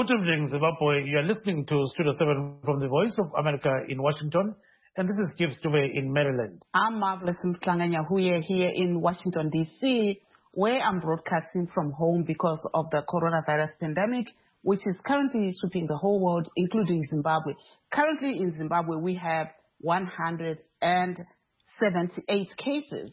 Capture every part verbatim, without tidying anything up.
Good evening, Zimbabwe. You are listening to Studio seven from the Voice of America in Washington, and this is Gibbs Dube in Maryland. I'm Marvelous Mklanganyahuye here in Washington, D C, where I'm broadcasting from home because of the coronavirus pandemic, which is currently sweeping the whole world, including Zimbabwe. Currently in Zimbabwe, we have one hundred seventy-eight cases.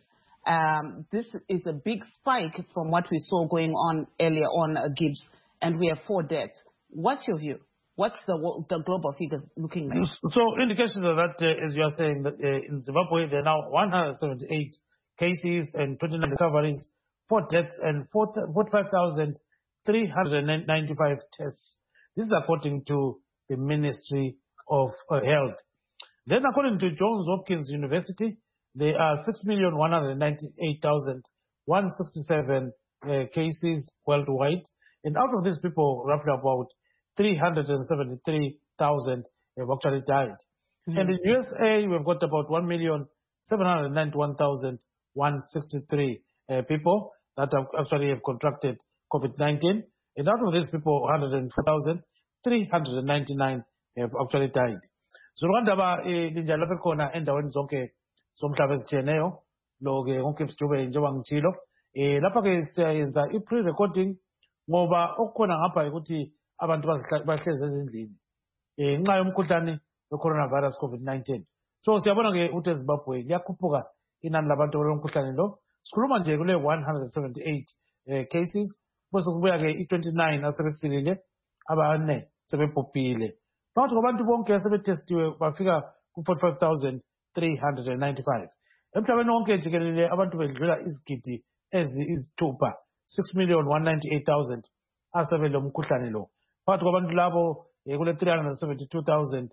Um, this is a big spike from what we saw going on earlier on, uh, Gibbs, and we have four deaths. What's your view? What's the the global figures looking like? So indications of that, uh, as you are saying, that uh, in Zimbabwe, there are now one hundred seventy-eight cases and twenty-nine recoveries, four deaths and forty-five thousand three hundred ninety-five tests. This is according to the Ministry of uh, Health. Then according to Johns Hopkins University, there are six million one hundred ninety-eight thousand one hundred sixty-seven uh, cases worldwide. And out of these people, roughly about three hundred seventy-three thousand have actually died. Mm-hmm. And in U S A, we've got about one million seven hundred ninety-one thousand one hundred sixty-three uh, people that have actually have contracted COVID nineteen. And out of these people, one hundred four thousand three hundred ninety-nine have actually died. So Rwanda ba linjalo bekhona endaweni zonke somhlaba ezitshiyeneyo lo ke konke Gibbs njengoba ngitshilo eh lapha ke siyenza i-pre-recording ngoba okukhona ngapha ukuthi abantu bahlezi ezindlini eh nxa yomkhuhlane we-coronavirus COVID nineteen. So siyabona ke ukuthi eZimbabwe liyakhuphuka inani labantu balomkhuhlane lo. Sikhuluma nje kule one hundred seventy-eight eh, cases bese kubuya ke i-twenty-nine asebesilile abane sebebhubhile. Phakathi kwabantu bonke asebetestiwe bafika ku-forty-five thousand three hundred ninety-five. Emhlabeni wonke jikelele abantu bedlula izigidi eziyisithupha six million one hundred ninety-eight thousand asebele umkhuhlane lo. Phakathi kwabantu labo kule three hundred seventy-two thousand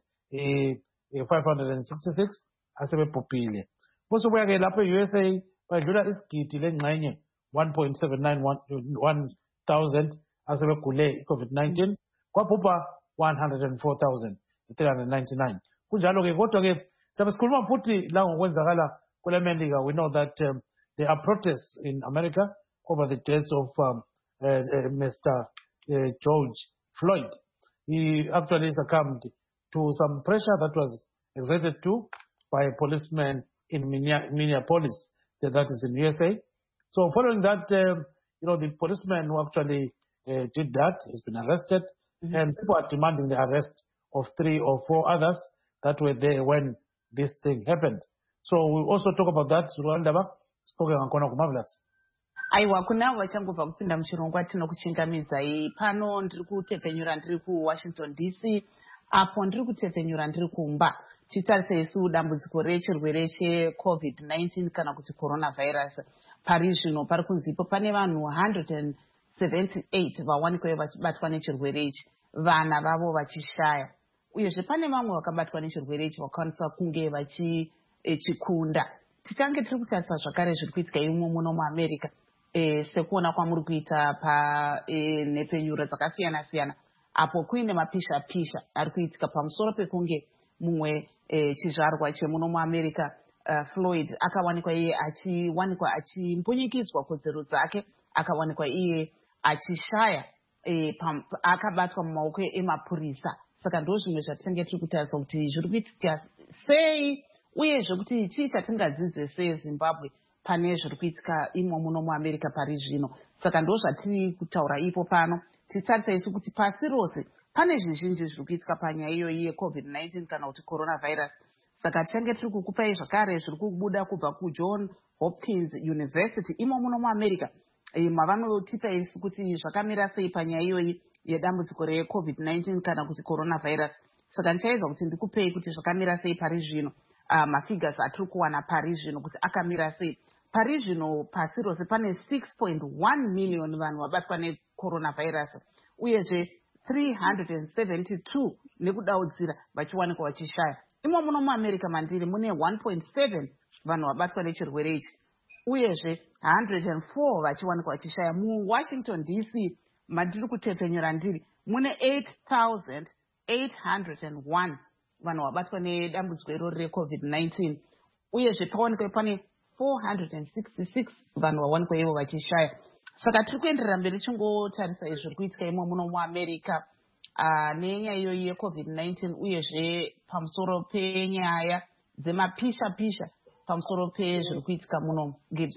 five hundred sixty-six asebebhubhile. Bese kubuya ke lapho e-U S A badlula isigidi lengxenye one point seven nine one thousand asebegule i-COVID nineteen. Kwabhubha one hundred four thousand three hundred ninety-nine. Kunjalo ke kodwa ke sabe sikhuluma futhi la ngokwenzakala kule Melika. We know that um, there are protests in America over the deaths of um, uh, uh, Mister Uh, George Floyd. He actually succumbed to some pressure that was exerted to by a policeman in Minneapolis, that is in U S A. So following that, um, you know, the policeman who actually uh, did that has been arrested, mm-hmm. and people are demanding the arrest of three or four others that were there when this thing happened. So we'll also talk about that. Rwanda ba spoke ngakona ku Marvelous. Aiwa kuna vachangobva kupinda muchirongwa tinokuchingamidza pano ndiri kutepfenyura ndiri kuWashington D C apo ndiri kutepfenyura ndiri kumba titarisa isu dambudziko rechirwere cheCovid nineteen kana kuti coronavirus. Pari zvino pari kunzipo pane vanhu one hundred seventy-eight vawanikwa vachibatwa nechirwere ichi, vana vavo vachishaya, uyezve pane vamwe vakabatwa nechirwere ichi vakwanisa kunge vachikunda. Tichange tiri kutarisa zvakare zviri kuitika imwe muno muAmerica. E, sekuona kwamuri kuita pa e, nepfenyuro dzakasiyana siyana apo kuine mapisha pisha ari kuitika pamusoro pekunge mumwe e, chizvarwa chemuno muAmerica uh, Floyd akawanikwa iye achiwanikwa achimbunyikidzwa kodzero dzake, akawanikwa iye achishaya e, pam, akabatwa mumaoko emapurisa. Saka ndo zvimwe zvatinenge tiri kutarisa kuti zviri kuitika sei uyezve kuti chii chatingadzidze seZimbabwe pane zviri kuitika imo muno muAmerica pari zvino. Saka ndo zvatiri kutaura ipo pano. Titarisa isu kuti pasi rose pane zvizhinji zviri kuitika panyaya iyoyi yeCovid nineteen kana kuti coronavirus. Saka tichange tiri kukupai zvakare zviri kubuda kubva kuJohns Hopkins University imo muno muAmerica e, mavanotipa isu kuti zvakamira sei panyaya iyoyi yedambudziko reCovid nineteen kana kuti coronavirus. Saka ndichaedza kuti ndikupei kuti zvakamira sei pari zvino. Uh, mafigures atiri kuwana pari zvino kuti akamira sei. Pari zvino pasi rose pane six point one million vanhu vabatwa necoronavirus, uyezve three hundred seventy-two nekudaudzira vachiwanikwa vachishaya. Imo muno muAmerica mandiri mune one point seven vanhu vabatwa nechirwere ichi, uyezve one hundred four vachiwanikwa vachishaya. MuWashington D C mandiri kutepfenyura ndiri mune eight thousand eight hundred one vanhu vabatwa nedambudziko iroro reCovid nineteen, uyezve pawanikwa pane four hundred sixty-six vanhu vawanikwa ivo vachishaya. Saka tiri kuenderera mberi chingotarisa izvi zviri kuitika imo muno muAmerica. uh, nenyaya iyoyi yecovid nineteen uyezve pamusoro penyaya dzemapisha-pisha pamusoro pezviri kuitika muno Gibbs.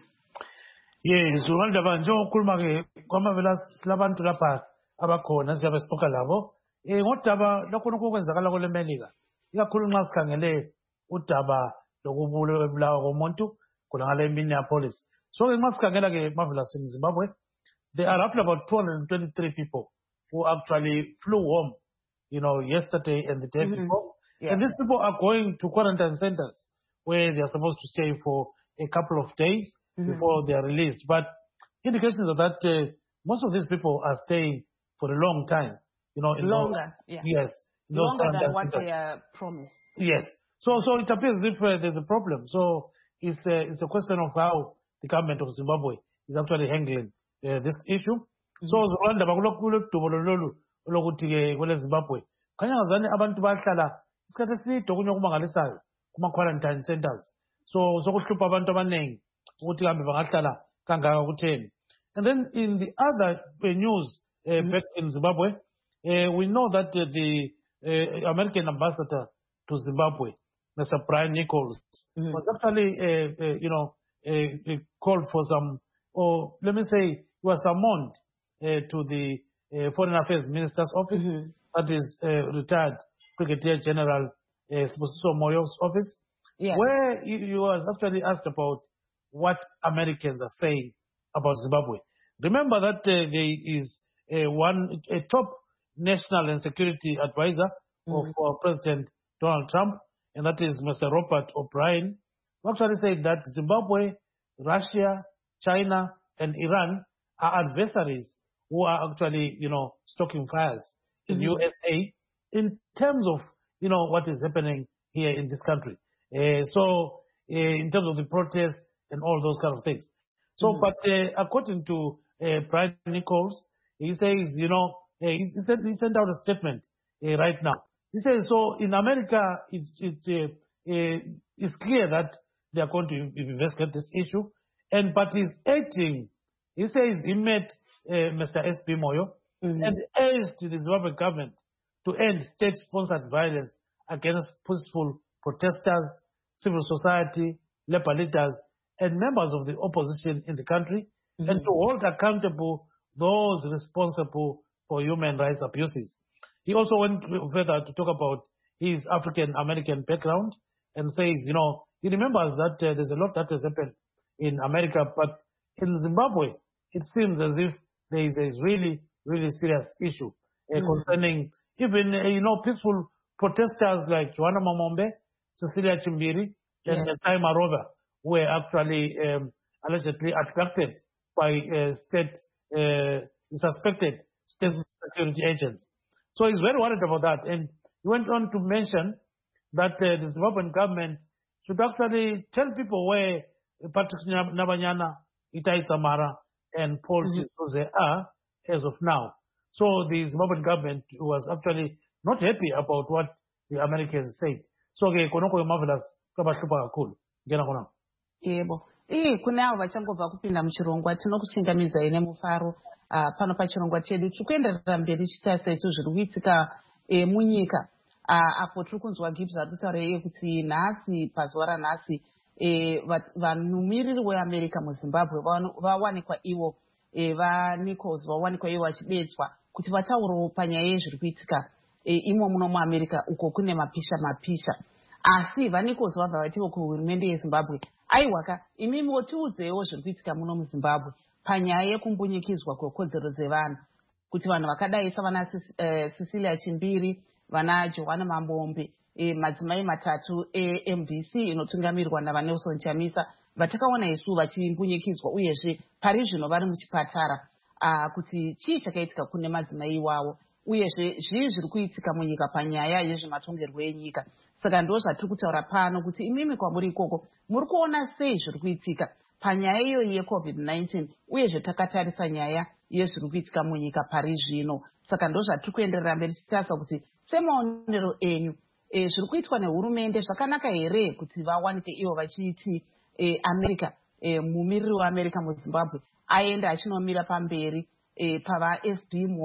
Yes, Rwanda njengokukhuluma ke kwamavela silabantu lapha abakhona siyabe sixoxa labo eh ngodaba lokho okwenzakala kule Melika ikakhulu nxa sikhangele udaba lokubulawa komuntu khona ngale Minneapolis. So ke nxa sikhangela ke mavela in Zimbabwe, there are roughly about two hundred twenty-three people who actually flew home, you know, yesterday and the day mm-hmm. before. Yeah. And these people are going to quarantine centers where they are supposed to stay for a couple of days mm-hmm. before they are released. But indications are that uh, most of these people are staying for a long time. You know, in longer, those, yeah. Yes. Longer than what centers. They are promised. Yes. So, so it appears as if uh, there's a problem. So it's uh, it's a question of how the government of Zimbabwe is actually handling uh, this issue. Mm-hmm. So Rwanda bakulokulo tubololo lokuthi ke kule Zimbabwe. Khanya ngazani abantu bahlala isikhathi eside okunye kumangalisayo kuma quarantine centers. So sokuhlupha abantu abaningi ukuthi kambe bangahlala kangaka kutheni. And then in the other uh, news uh, mm-hmm. back in Zimbabwe, uh, we know that uh, the uh, American ambassador to Zimbabwe, Mister Brian Nichols, mm-hmm. was actually uh, uh, you know uh, uh, called for some, or let me say, he was summoned uh, to the uh, Foreign Affairs Minister's office, mm-hmm. that is uh, retired Brigadier General uh, Sibusiso Moyo's office, yeah. where he, he was actually asked about what Americans are saying about Zimbabwe. Remember that uh, there is a one a top national and security advisor mm-hmm. of uh, President Donald Trump, and that is Mister Robert O'Brien, who actually said that Zimbabwe, Russia, China, and Iran are adversaries who are actually, you know, stoking fires in mm-hmm. U S A in terms of, you know, what is happening here in this country. Uh, so, uh, in terms of the protests and all those kind of things. So, mm-hmm. but uh, according to uh, Brian Nichols, he says, you know, uh, he, sent, he sent out a statement uh, right now. He says, so in America, it's, it's, uh, uh, it's clear that they are going to investigate this issue. And but he's urging, he says he met uh, Mister S B Moyo mm-hmm. and urged the Zimbabwe government to end state-sponsored violence against peaceful protesters, civil society, labor leaders, and members of the opposition in the country, mm-hmm. and to hold accountable those responsible for human rights abuses. He also went further to talk about his African-American background and says, you know, he remembers that uh, there's a lot that has happened in America, but in Zimbabwe, it seems as if there is a really, really serious issue uh, mm-hmm. concerning even, uh, you know, peaceful protesters like Joanna Mamombe, Cecilia Chimbiri, yes. and Tai Marova were actually um, allegedly abducted by uh, state, uh, suspected state security agents. So he's very worried about that. And he went on to mention that uh, the Zimbabwean government should actually tell people where Patrick Nabanyana, Itai Samara, and Paul mm-hmm. Chisoze are as of now. So the Zimbabwean government was actually not happy about what the Americans said. So okay, konoko marvelous kaba super cool. Gena kona. Yebo. Eh kuna vachangobva kupinda muchirongwa tinokuchingamidza ine mufaro uh, pano pachirongwa chedu tikuenderera mberi chitarisa isu zviri kuitika e, munyika uh, apo tiri kunzwa Gibbs ari kutaura iye kuti nhasi pazuva ranhasi e, vanumiriri weAmerica muZimbabwe vawanikwa ivo e, vaNichols vawanikwa ivo vachidedzwa kuti vataurawo panyaya yezviri kuitika e, imo muno muAmerica uko kune mapisha mapisha asi vaNichols vabva vatiwo kuhurumende yeZimbabwe aiwaka imimi tiudzewo zviri kuitika muno muZimbabwe panyaya yekumbunyikidzwa kwekodzero dzevanhu kuti vanhu vakadai savana uh, Cecilia Chimbiri vana Joanna Mambombe e, madzimai matatu eM D C inotungamirwa navaNelson Chamisa vatakaona isu vachimbunyikidzwa uyezve pari zvino vari muchipatara uh, kuti chii chakaitika kune madzimai iwavo uyezve zvii zviri kuitika munyika panyaya yezvematongerwo enyika. Saka ndo zvatiri kutaura pano kuti imimi kwamuri ikoko muri kuona sei zviri kuitika panyaya iyoyi yecovid nineteen uyezve takatarisa nyaya yezviri kuitika munyika pari zvino. Saka ndo zvatiri kuenderera mberi tichitarisa kuti semaonero enyu e, zviri kuitwa nehurumende zvakanaka here kuti vawanike ivo vachiiti e, America e, mumiriri weAmerica muZimbabwe aenda achinomira pamberi e, pava S B Moyo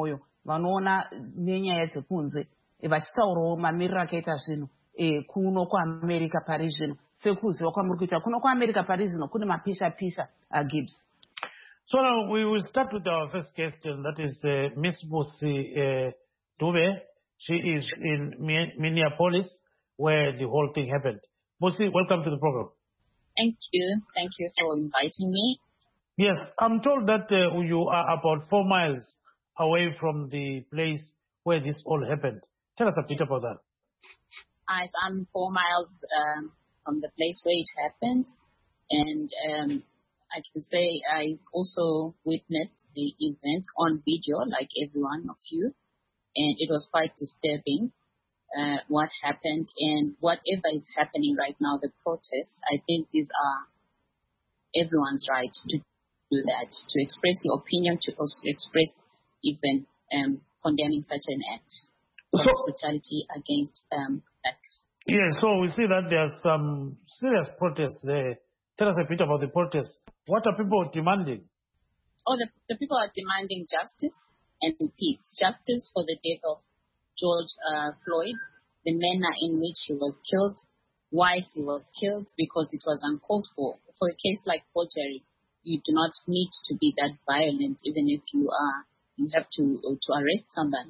vanoona nenyaya dzekunze vachitaurawo mamiriro akaita zvinhu kuno kuamerica pari zvino. Sekuziva kwamuri kuita kuno kuamerica pari zvino kune mapisha pisha Gibbs. So now we will start with our first guest, and that is uh, Miss Busi uh, Dube. She is in Minneapolis, where the whole thing happened. Busi, welcome to the program. Thank you. Thank you for inviting me. Yes, I'm told that uh, you are about four miles away from the place where this all happened. Tell us a bit about that. I, I'm four miles um, from the place where it happened, and um, I can say I also witnessed the event on video, like every one of you, and it was quite disturbing uh, what happened and whatever is happening right now, the protests. I think these are everyone's right to do that, to express your opinion, to also express even um, condemning such an act of so, brutality against um, blacks. Yes, so we see that there are some serious protests there. Tell us a bit about the protests. What are people demanding? Oh, the, the people are demanding justice and peace. Justice for the death of George uh, Floyd, the manner in which he was killed, why he was killed, because it was uncalled for. For a case like forgery, you do not need to be that violent, even if you are, you have to to arrest somebody.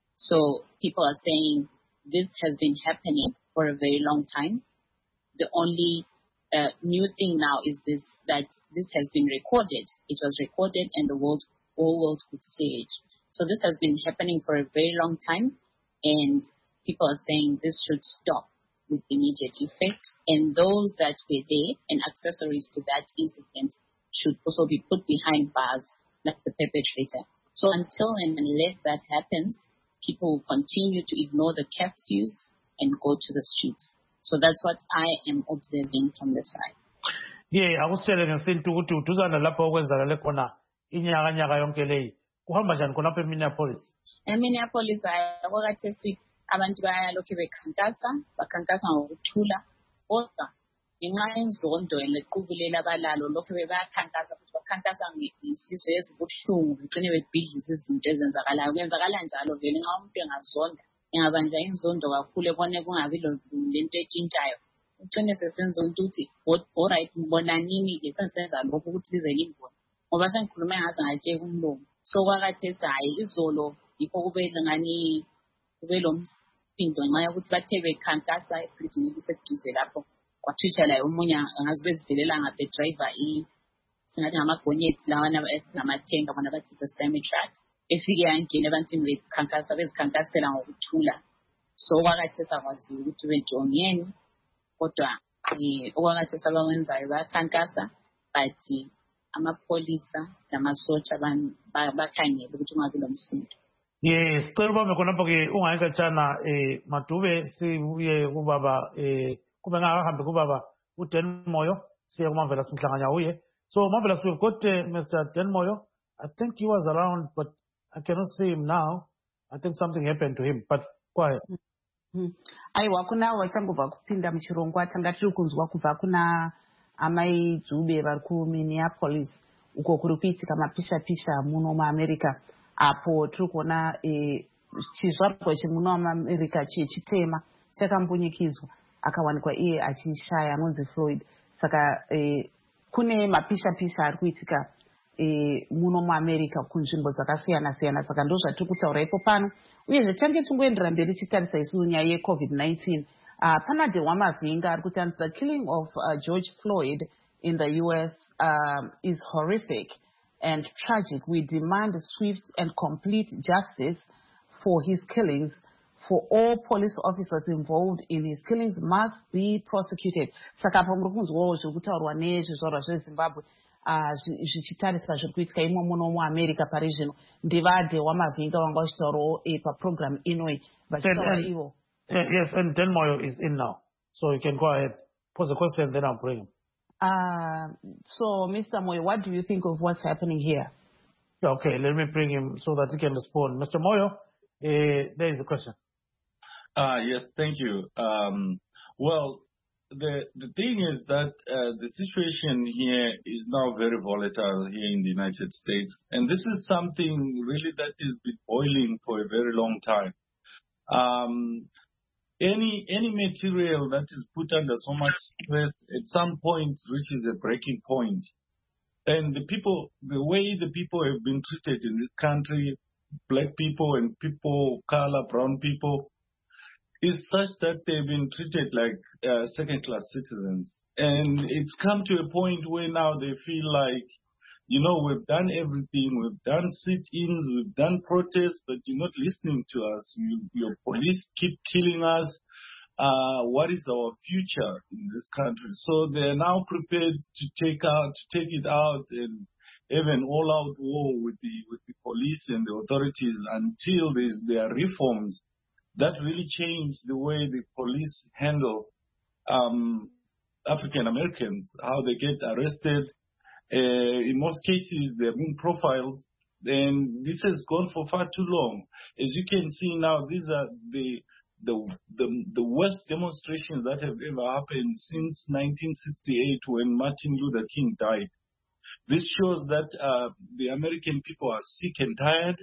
So people are saying this has been happening for a very long time. The only uh, new thing now is this, that this has been recorded. It was recorded and the world, whole world could see it. So this has been happening for a very long time, and people are saying this should stop with immediate effect. And those that were there and accessories to that incident should also be put behind bars like the perpetrator. So until and unless that happens, people will continue to ignore the curfews and go to the streets. So that's what I am observing from the side. Yeah, I was telling you ukuthi utuzana lapho okwenzakale khona inyaka nyaka yonke leyi kuhamba njani khona lapha eMinneapolis. eMinneapolis akwakathesi abantu bayalokhu bekhankasa bakhankasa ngokuthula kodwa ngenxa yenzondo lequbulela abalalo lokhu bebakhankasa futhi bakhankasa ngesizwe ezibuhlungu begcine bebhidliza izinto ezenzakalayo. Kwenzakala njalo vele nxa umuntu engazonda engabanjwa inzondo kakhulu ebone kungabi lento etshintshayo ugcine sesenza ukuthi alright ngibonanini ke sensenza lokho ukuthi lize limbone ngoba sengikhuluma ngaze ngatsheka umlomo. So kwakathesi hayi izolo yikho kube ngani kube lo msindo nxa yokuthi bathe bekhankasa ebridgini eliseduze lapho kwathwitsha la omunye angazi bezivelela ngabe driver i singathi ngamagonyeti lawana esingamathenga bona bathi the semi truck efike yangena ebantwini bekhankasa bezikhankasela ngokuthula. So okwakathesi akwazi ukuthi bejongeni kodwa okwakathesi abakwenzayo bayakhankasa but amapolisa namasotsha bakhangele ukuthi ungabi lomsindo. Yes, sicela ubambe khonapho ke ungayikatshana eh Madube sibuye kubaba eh kube ngakahambe kubaba uDan Moyo siye kumavela simhlanganya uye. So Marvelous, we've got uh, Mister Dan Moyo. I think he was around, but I cannot see him now. I think something happened to him, but go ahead. Aiwa kuna wachangobva kupinda muchirongwa tanga tiri kunzwa kubva kuna amai Dzube vari kuMinneapolis uko kuri kuitika mapisha pisha muno muAmerica apo tiri kuona chizvarwa chemuno muAmerica chechitema chakambunyikidzwa akawanikwa iye achishaya anonzi Floyd. Saka kune mapisha pisha ari kuitika muno muAmerica kunzvimbo dzakasiyana siyana. Saka ndo zvatiri kutaura ipo pano uyezve tange tingoendera mberi tichitarisa isu nyaya yecovid nineteen. Uh, pana de wamavhinga ari kuti the killing of uh, George Floyd in the U S um, is horrific and tragic. We demand swift and complete justice for his killings. For all police officers involved in his killings must be prosecuted. Saka pa muri kunzwawo zviri kutaurwa nezvizvarwa zveZimbabwe zvichitarisa zviri kuitika imo muno muAmerica pari zvino. Ndivade wamavhinga wanga vachitaurawo paprogram inoi vachitaura ivo. Yes, and Dan Moyo is in now, so you can go ahead, pose a question, then I'll bring him. Uh, so, Mister Moyo, what do you think of what's happening here? Okay, let me bring him so that he can respond. Mister Moyo, uh, there is the question. Uh, yes, thank you. Um, well, the the thing is that uh, the situation here is now very volatile here in the United States, and this is something really that has been boiling for a very long time. Um, any any material that is put under so much stress at some point reaches a breaking point. And the people, the way the people have been treated in this country, black people and people, color, brown people, is such that they've been treated like uh, second-class citizens. And it's come to a point where now they feel like, you know, we've done everything, we've done sit-ins, we've done protests, but you're not listening to us. You, your police keep killing us. Uh, what is our future in this country? So they're now prepared to take out, to take it out and have an all-out war with the with the police and the authorities until there's, there are reforms that really change the way the police handle um, African Americans, how they get arrested. Uh, in most cases, they're being profiled, and this has gone for far too long. As you can see now, these are the The, the the worst demonstrations that have ever happened since nineteen sixty-eight when Martin Luther King died. This shows that uh, the American people are sick and tired.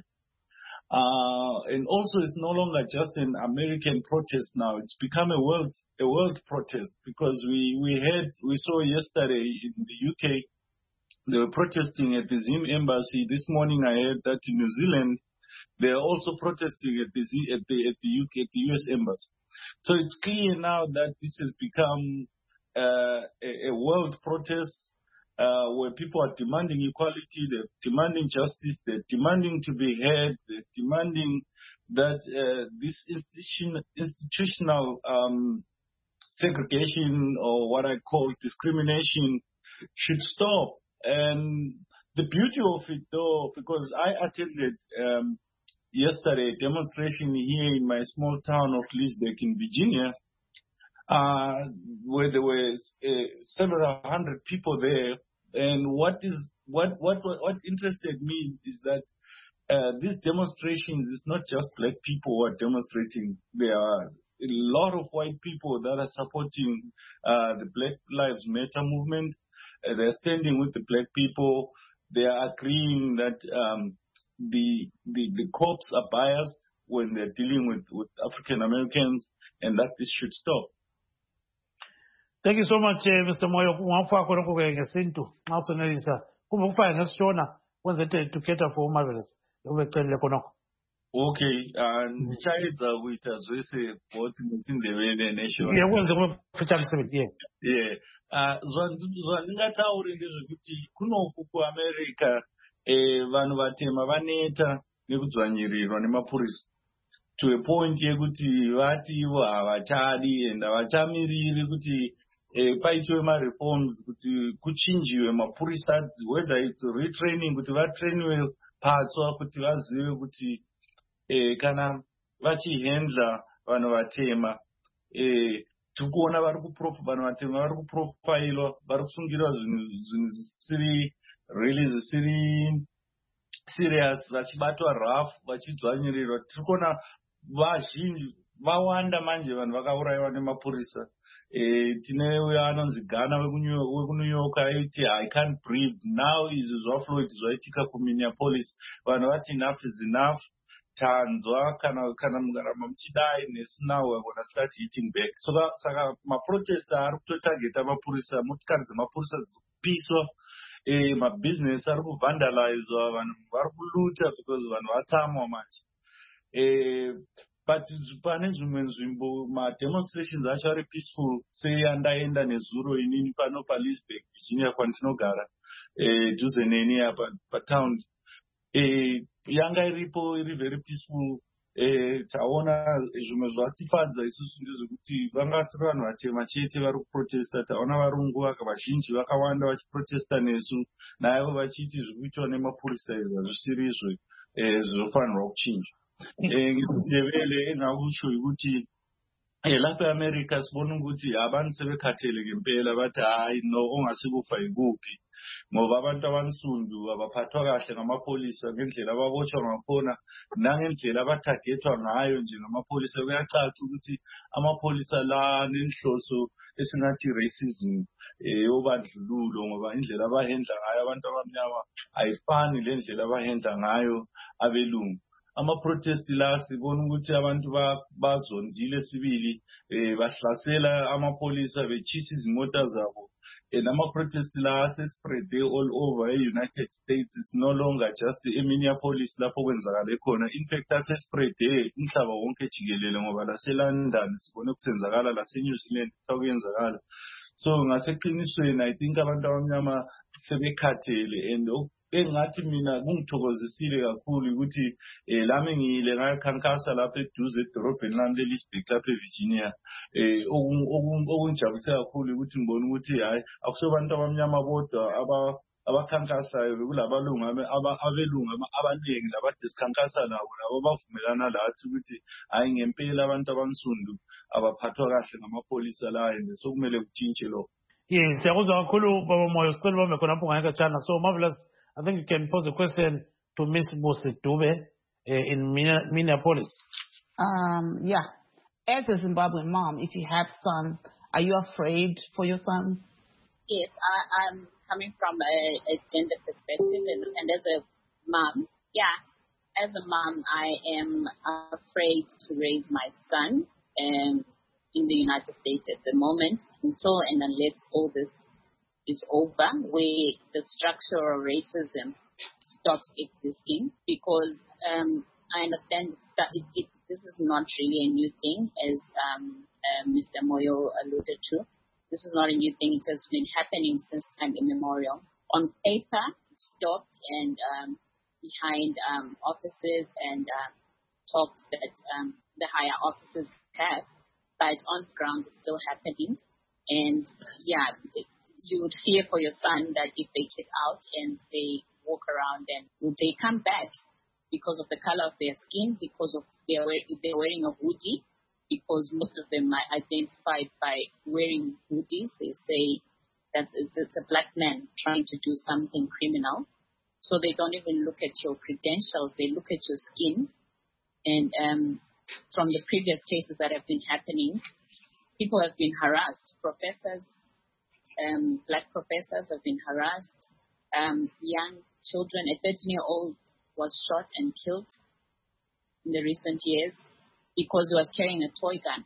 Uh, and also it's no longer just an American protest now. It's become a world a world protest because we, we had we saw yesterday in the U K, they were protesting at the Zim embassy. This morning I heard that in New Zealand, they are also protesting at the at the at the U K at the U S embassy. So it's clear now that this has become uh, a, a world protest uh, where people are demanding equality, they're demanding justice, they're demanding to be heard, they're demanding that uh, this institution, institutional um, segregation or what I call discrimination should stop. And the beauty of it, though, because I attended. Um, Yesterday, a demonstration here in my small town of Leesburg in Virginia, uh, where there were uh, several hundred people there. And what is what what what interested me is that uh, these demonstrations is not just black people who are demonstrating. There are a lot of white people that are supporting uh, the Black Lives Matter movement. Uh, they're standing with the black people. They are agreeing that. Um, The, the the cops are biased when they're dealing with, with African Americans, and that this should stop. Thank you so much, uh, Mister Moyo. Mwafako nokho ngesintu ngasonelisa kuma kufaya ngesishona wenze to cater for marvelous ubecelile khonokho. Okay, and ndichayedza kuita zvese both muTsindebele neshona. Yeah, wenze kumfitshane seventy. Yeah. Yeah. Uh zvandingataure ndezvekuti kunoku kuAmerica Eh, vanhu vatema vaneta nekudzvanyirirwa nemapurisa to a point yekuti vati ivo havachadi and havachamiriri kuti eh, paitwe mareforms kuti kuchinjiwe mapurisa, whether it's retraining kuti vatrainiwe patswa kuti vazive kuti eh, kana vachihendla vanhu vatema eh, tikuona vari vanhu vatema vari kuprofilwa, vari kusungirwa zvinhu zvisiri really zvisiri serious, vachibatwa rough, vachidzvanyirirwa. Tiri kuona vazhinji vawanda manje vanhu vakaurayiwa nemapurisa. E, tine uyo anonzi Ghana wekuNew York aiti I can't breathe. Now izvi zvaFloyd zvaitika kuMinneapolis. Vanhu vati enough is enough. Tanzwa kana kana mukaramba muchidai nesu now we're going to start hitting back. So saka maprotesta ari kutotageta mapurisa, motikari dzemapurisa dzikupiswa. Eh, mabusiness ari kuvandalizwa, vanhu vari kuluta because vanhu vatamwa manje. Eh, but pane zvimwe nzvimbo mademonstrations acho ari peaceful, seyandaenda nezuro inini pano paLeesburg, Virginia kwandinogara, eh, dhuze neni apa patown. Eh, yanga iripo iri very peaceful. Eh, taona zvimwe zvatifadza isusu ndezvekuti vanga siri vanhu vatema chete vari kuprotesta. Taona varungu vazhinji vakawanda vachiprotesta nesu, naivo vachiti zviri kuitwa nemapurisa izvi hazvisiri izvo eh, zvinofanirwa kuchinjwa. Eh, ngeChindevele enhakusho yekuti lapha eAmerica sibona ukuthi abantu sebekhathele ngempela bathi hayi no ongasikufa ikuphi ngoba abantu abansundu abaphathwa kahle ngamapholisa ngendlela ababotshwa ngakhona nangendlela abathagethwa ngayo nje ngamapholisa kuyacaca ukuthi amapholisa la nenhloso esingathi racism yobandlululo ngoba indlela abahendla ngayo abantu abamnyama ayifani lendlela abahendla ngayo abelungu. Ama-protest la sibona ukuthi abantu bazondile sibili bahlasela amapholisa betshisa izimota zabo and ama-protest la sespread all over e-United States. It's no longer just eMinneapolis lapho kwenzakala khona. In fact asespread umhlaba wonke jikelele ngoba laseLondon sibone kusenzakala laseNew Zealand kuyenzakala. So ngaseqinisweni I think abantu abamnyama sebekhathele and engathi mina kungithokozisile kakhulu ukuthi lami ngile ngakhankasa lapha eduze edorobheni lami leLeesburg lapha eVirginia okungijabulise kakhulu ukuthi ngibone ukuthi hayi akusobantu abamnyama bodwa abakhankasayo kulabalungu abelungu abaningi labathi sikhankasa nabo labo bavumelana lathi ukuthi hayi ngempela abantu abansundu abaphathwa kahle ngamapholisa la and sokumele kutshintshe lo. Yes, siyakuzwa kakhulu baba Moyo sicela bambe khona lapho ngayeka chana. So Marvelous, I think you can pose a question to Miss Dube uh, in Minneapolis. Um, yeah. As a Zimbabwean mom, if you have sons, are you afraid for your sons? Yes, I, I'm coming from a, a gender perspective, and, and as a mom, yeah, as a mom, I am afraid to raise my son um, in the United States at the moment, until and unless all this is over, where the structural racism stops existing, because um, I understand that it, it, this is not really a new thing, as um, uh, Mister Moyo alluded to. This is not a new thing. It has been happening since time immemorial. On paper, it stopped, and um, behind um, offices and uh, talks that um, the higher officers have, but on the ground it's still happening. And yeah, it, you would fear for your son that if they get out and they walk around, and would they come back because of the color of their skin, because of their if they're wearing a hoodie, because most of them are identified by wearing hoodies. They say that it's, it's a black man trying to do something criminal. So they don't even look at your credentials, they look at your skin. And um, from the previous cases that have been happening, people have been harassed. Professors, um, black professors have been harassed. Um, young children, a thirteen-year-old was shot and killed in the recent years because he was carrying a toy gun.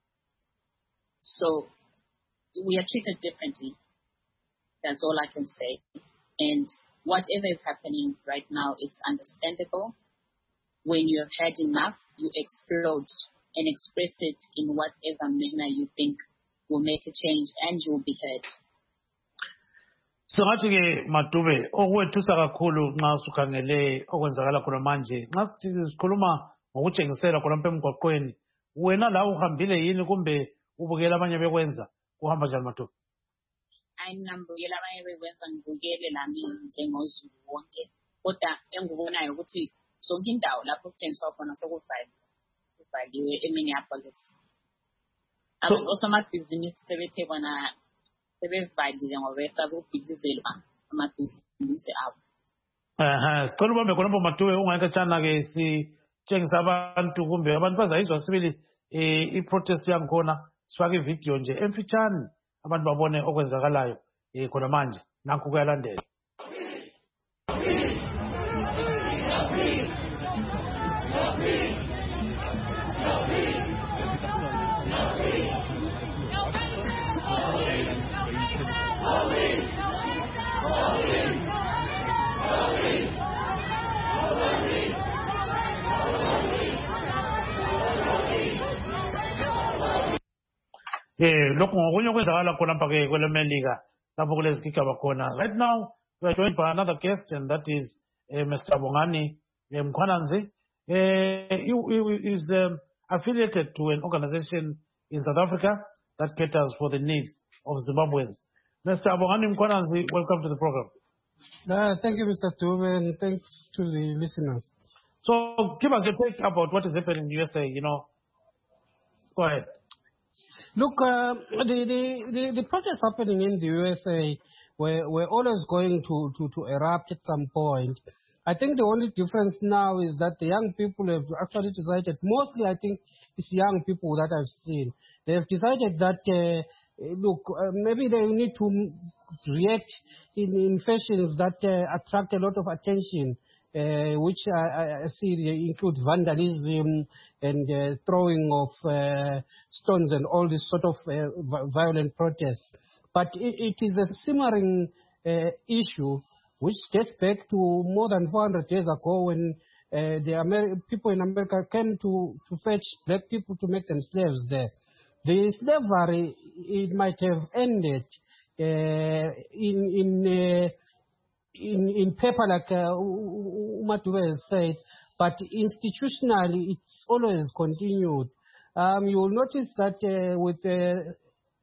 So we are treated differently. That's all I can say. And whatever is happening right now, it's understandable. When you have had enough, you explode and express it in whatever manner you think will make a change, and you will be heard. Singathi ke Madube okwethusa kakhulu nxa sukhangele okwenzakala khona manje nxa sikhuluma ngokutshengisela khona emgwaqweni wena la uhambile yini kumbe ubukela abanye bekwenza uhamba njani Madube? Hayi mina ngibukela abanye bekwenza ngibukele lami njengozulu wonke kodwa engikubonayo ukuthi zonke indawo lapho kuthengiswa khona sokuvaliwe kuvaliwe eMinneapolis. Abantu osomabhizinisi sebethe bona sebevalile ngoba besaba ukubhizizelwa amabhizinisi abo. Aha, sicela ubambe khonapho Madube ungayeka tshana ke sitshengisa abantu kumbe abantu bazayizwa sibili i-protest yangikhona sifake ividiyo nje emfitshane abantu babone okwenzakalayo khona manje nakho kuyalandela. Eh lokho ngokunye okwenzakala khona lapha ke kwelemelika lapho kulezigigaba khona. Right now we are joined by another guest, and that is uh, Mister Bongani Mkhwananzi. Uh, he, he is um, affiliated to an organization in South Africa that caters for the needs of Zimbabweans. Mister Bongani Mkhwananzi, welcome to the program. Uh, thank you, Mister Dube, and thanks to the listeners. So give us your take about what is happening in the U S A, you know. Go ahead. Look, uh, the, the, the, the protests happening in the U S A were, were always going to, to, to erupt at some point. I think the only difference now is that the young people have actually decided, mostly I think it's young people that I've seen, they have decided that, uh, look, uh, maybe they need to react in, in fashions that uh, attract a lot of attention, uh, which I, I see include vandalism and uh, throwing of uh, stones and all this sort of uh, violent protest. But it, it is a simmering uh, issue which dates back to more than four hundred years ago when uh, the Amer- people in America came to, to fetch black people to make them slaves there. The slavery, it might have ended uh, in in, uh, in in paper, like uh, Umatube has said, but institutionally it's always continued. Um, you will notice that uh, with the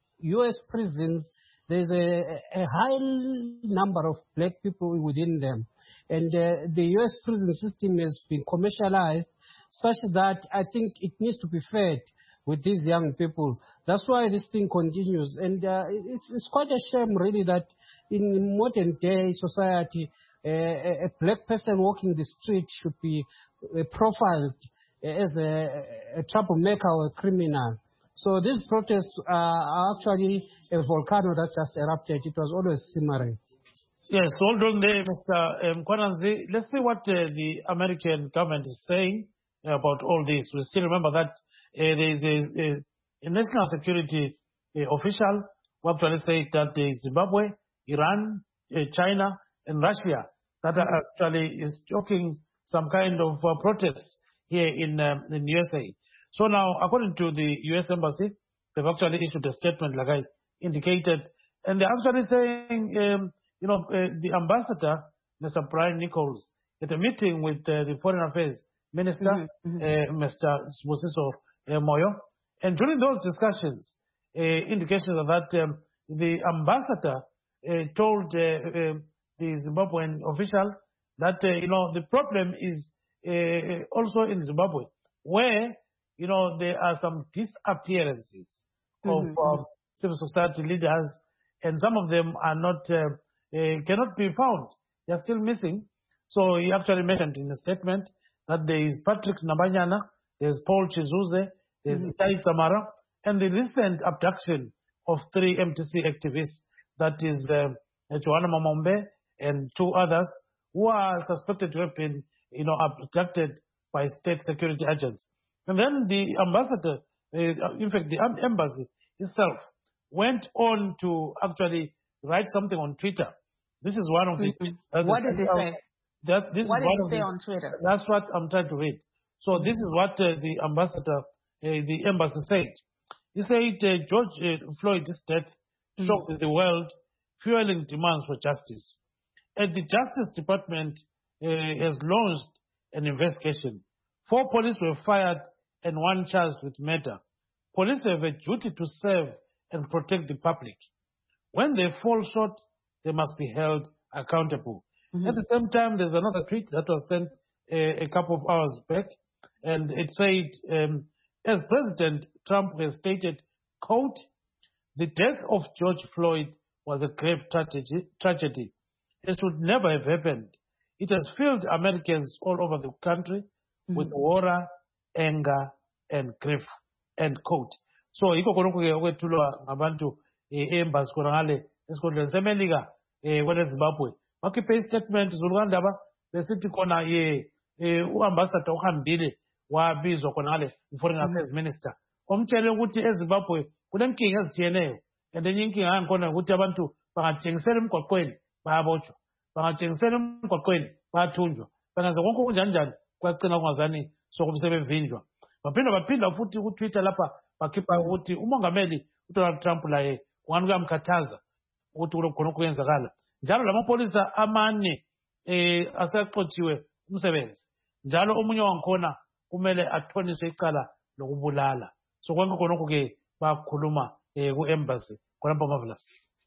U S prisons, there's a, a high number of black people within them. And uh, the U S prison system has been commercialized such that I think it needs to be fed with these young people. That's why this thing continues. And uh, it's, it's quite a shame, really, that in modern day society, uh, a, a black person walking the street should be uh, profiled as a, a troublemaker or a criminal. So these protests are actually a volcano that just erupted. It was always simmering. Yes, hold on there, Mister Mkwananzi. Let's see what uh, the American government is saying about all this. We still remember that uh, there is a, a, a national security uh, official who actually said that there is Zimbabwe, Iran, uh, China, and Russia that are actually is joking some kind of uh, protests here in um, in U S A. So now, according to the U S Embassy, they've actually issued a statement, like I indicated, and they're actually saying, um, you know, uh, the ambassador, Mister Brian Nichols, at a meeting with uh, the Foreign Affairs Minister, mm-hmm, mm-hmm. uh, Mister Sibusiso uh, Moyo, and during those discussions, uh, indications of that um, the ambassador uh, told uh, uh, the Zimbabwean official that, uh, you know, the problem is uh, also in Zimbabwe, where you know, there are some disappearances mm-hmm. of um, civil society leaders, and some of them are not, uh, uh, cannot be found. They are still missing. So he actually mentioned in the statement that there is Patrick Nabanyana, there's Paul Chizuze, there's mm-hmm. Itai Tamara, and the recent abduction of three M T C activists, that is uh, Joanna Mamombe and two others, who are suspected to have been, you know, abducted by state security agents. And then the ambassador, uh, in fact, the embassy itself went on to actually write something on Twitter. This is one of the... Mm-hmm. What did they say? That, this what is did one they of say the, on Twitter? That's what I'm trying to read. So mm-hmm. this is what uh, the ambassador, uh, the embassy said. He said uh, George uh, Floyd's death mm-hmm. shocked the world, fueling demands for justice. And the Justice Department uh, has launched an investigation. Four police were fired and one charged with murder. Police have a duty to serve and protect the public. When they fall short, they must be held accountable. Mm-hmm. At the same time, there's another tweet that was sent a, a couple of hours back, and it said, um, as President Trump has stated, quote, the death of George Floyd was a grave tragedy. tragedy. It should never have happened. It has filled Americans all over the country mm-hmm. with horror, anger, and grief, end quote. So, iko konokuke okwethulwa ngabantu embassy khona ngale esikhundleni semelika kwele Zimbabwe. Bakhiphe istatement zulukandaba besithi khona ye uambassador uhambile wabizwa khona ngale foreign affairs minister. Omtshele ukuthi eZimbabwe kunenkinga ezithiyeneyo, and enye inkinga yangikhona ukuthi abantu bangatshengisela emgwaqweni bayabotshwa, bangatshengisela emgwaqweni bayathunjwa, bangaze konke kunjani njani kwagcina kungazani sokumsebenvinjwa. Baphinda baphinda futhi ku-Twitter lapha bakhipha ukuthi umongameli uDonald Trump laye kungani kuyamkhathaza ukuthi kulokho khona kuyenzakala. Njalo lamapolisa amane eh asaxotshiwe umsebenzi. Njalo omunye wangikhona kumele athoniswe icala lokubulala. So konke khonokho ke bakhuluma eh ku-embassy khonapha Marvelous.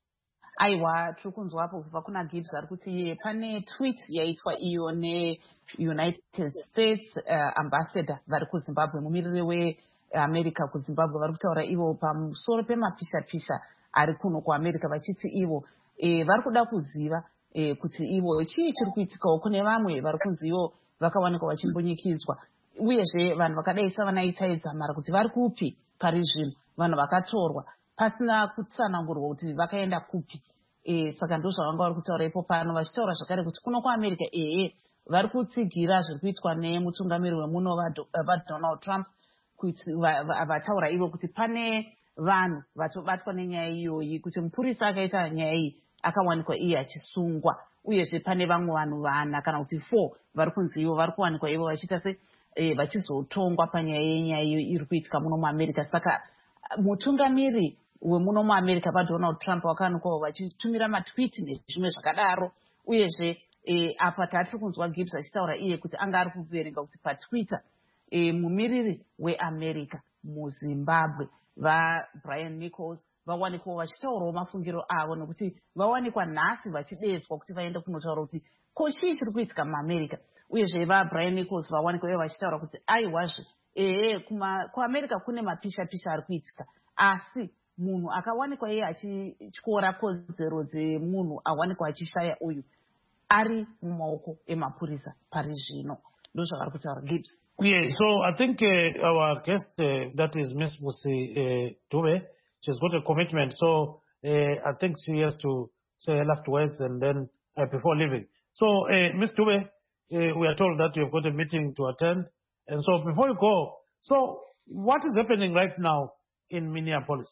Aiwa tiri kunzwapo kubva kuna Gibbs ari kuti pane tweet yaitwa iyo ne United States uh, ambassador vari kuZimbabwe, mumiriri America kuZimbabwe vari kutaura ivo pamusoro pemapisha-pisha ari kuno kuAmerica vachiti ivo e, vari kuda kuziva e, kuti ivo chii chiri kuitikawo kune vamwe vari kunzi ivo vakawanikwa vachimbunyikidzwa uyezve vanhu vakadai savanaitaedzamara kuti vari kupi pari zvino vanhu vakatorwa pasina kutsanangurwa kuti vakaenda kupi e, saka ndo zvavanga vari kutaura ipo pano vachitaura zvakare kuti kuno kuAmerica ehe vari kutsigira zviri kuitwa nemutungamiri wemuno vaDonald Trump kuti vataura ivo kuti pane vanhu vatobatwa nenyaya iyoyi kuti mupurisa akaita nyaya iyi akawanikwa iye achisungwa uyezve pane vamwe vanhu vana kana kuti four vari kunzi ivo vari kuwanikwa ivo vachiita se e, vachizotongwa panyaya yenyaya iyo iri kuitika muno muAmerica. Saka mutungamiri wemuno muAmerica vaDonald Trump wakawanikwawo vachitumira matwiti nezvimwe zvakadaro uyezve e, apa tatiri kunzwa Gibbs achitaura iye kuti anga ari kuverenga kuti patwitter e, mumiriri weAmerica muZimbabwe vaBrian Nichols vawanikwawo vachitaurawo mafungiro avo nekuti vawanikwa nhasi vachidedzwa kuti vaende kunotaura kuti ko chii chiri kuitika muAmerica uyezve vaBrian Nichols vawanikwa ivo vachitaura kuti aiwazve ehe kuAmerica kune mapisha-pisha ari kuitika asi munhu akawanikwa iye achityora kodzero dzemunhu awanikwa achishaya uyu ari mumaoko emapurisa pari zvino ndo zvavari kutaura Gibbs. Yeah, so I think uh, our guest, uh, that is Miss Musi uh, Dube, she's got a commitment. So uh, I think she has to say her last words and then uh, before leaving. So uh, Miss Dube, uh, we are told that you've got a meeting to attend. And so before you go, so what is happening right now in Minneapolis?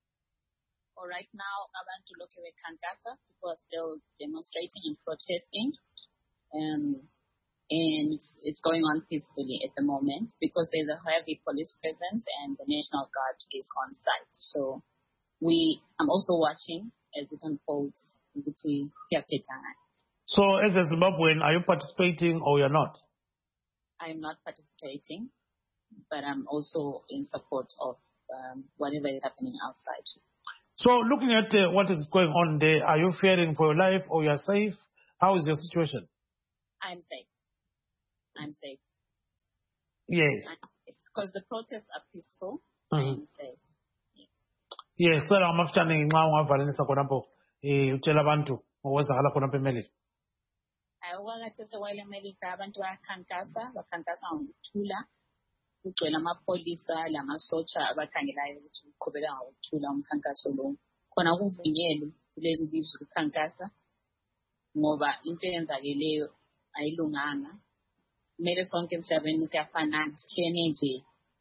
Well, right now, I want to look at Kankasa. People are still demonstrating and protesting. Um, And it's going on peacefully at the moment because there's a heavy police presence and the National Guard is on site. So we, I'm also watching as it unfolds. So as a Zimbabwean, are you participating or you're not? I'm not participating, but I'm also in support of um, whatever is happening outside. So looking at uh, what is going on there, are you fearing for your life or you're safe? How is your situation? I'm safe. I'm safe. Yes. Because the protests are peaceful. Mm-hmm. I'm safe. Yes. Yes. Sala amafutani nxa ungavalisa khonapho eh utshela abantu ngokwenzakala khonapho eMelika. Awakathese wale eMelika abantu bayakhankasa bakhankasa ngokuthula kugcwele amapholisa lamasotsha abakhangelayo ukuthi uqhubeka ngokuthula umkhankaso lo. Khona kuvunyelwe kuleli bizwe ukukhankasa ngoba into eyenzakeleyo ayilunganga. Kumele sonke emhlabeni siyafanana sishiyene nje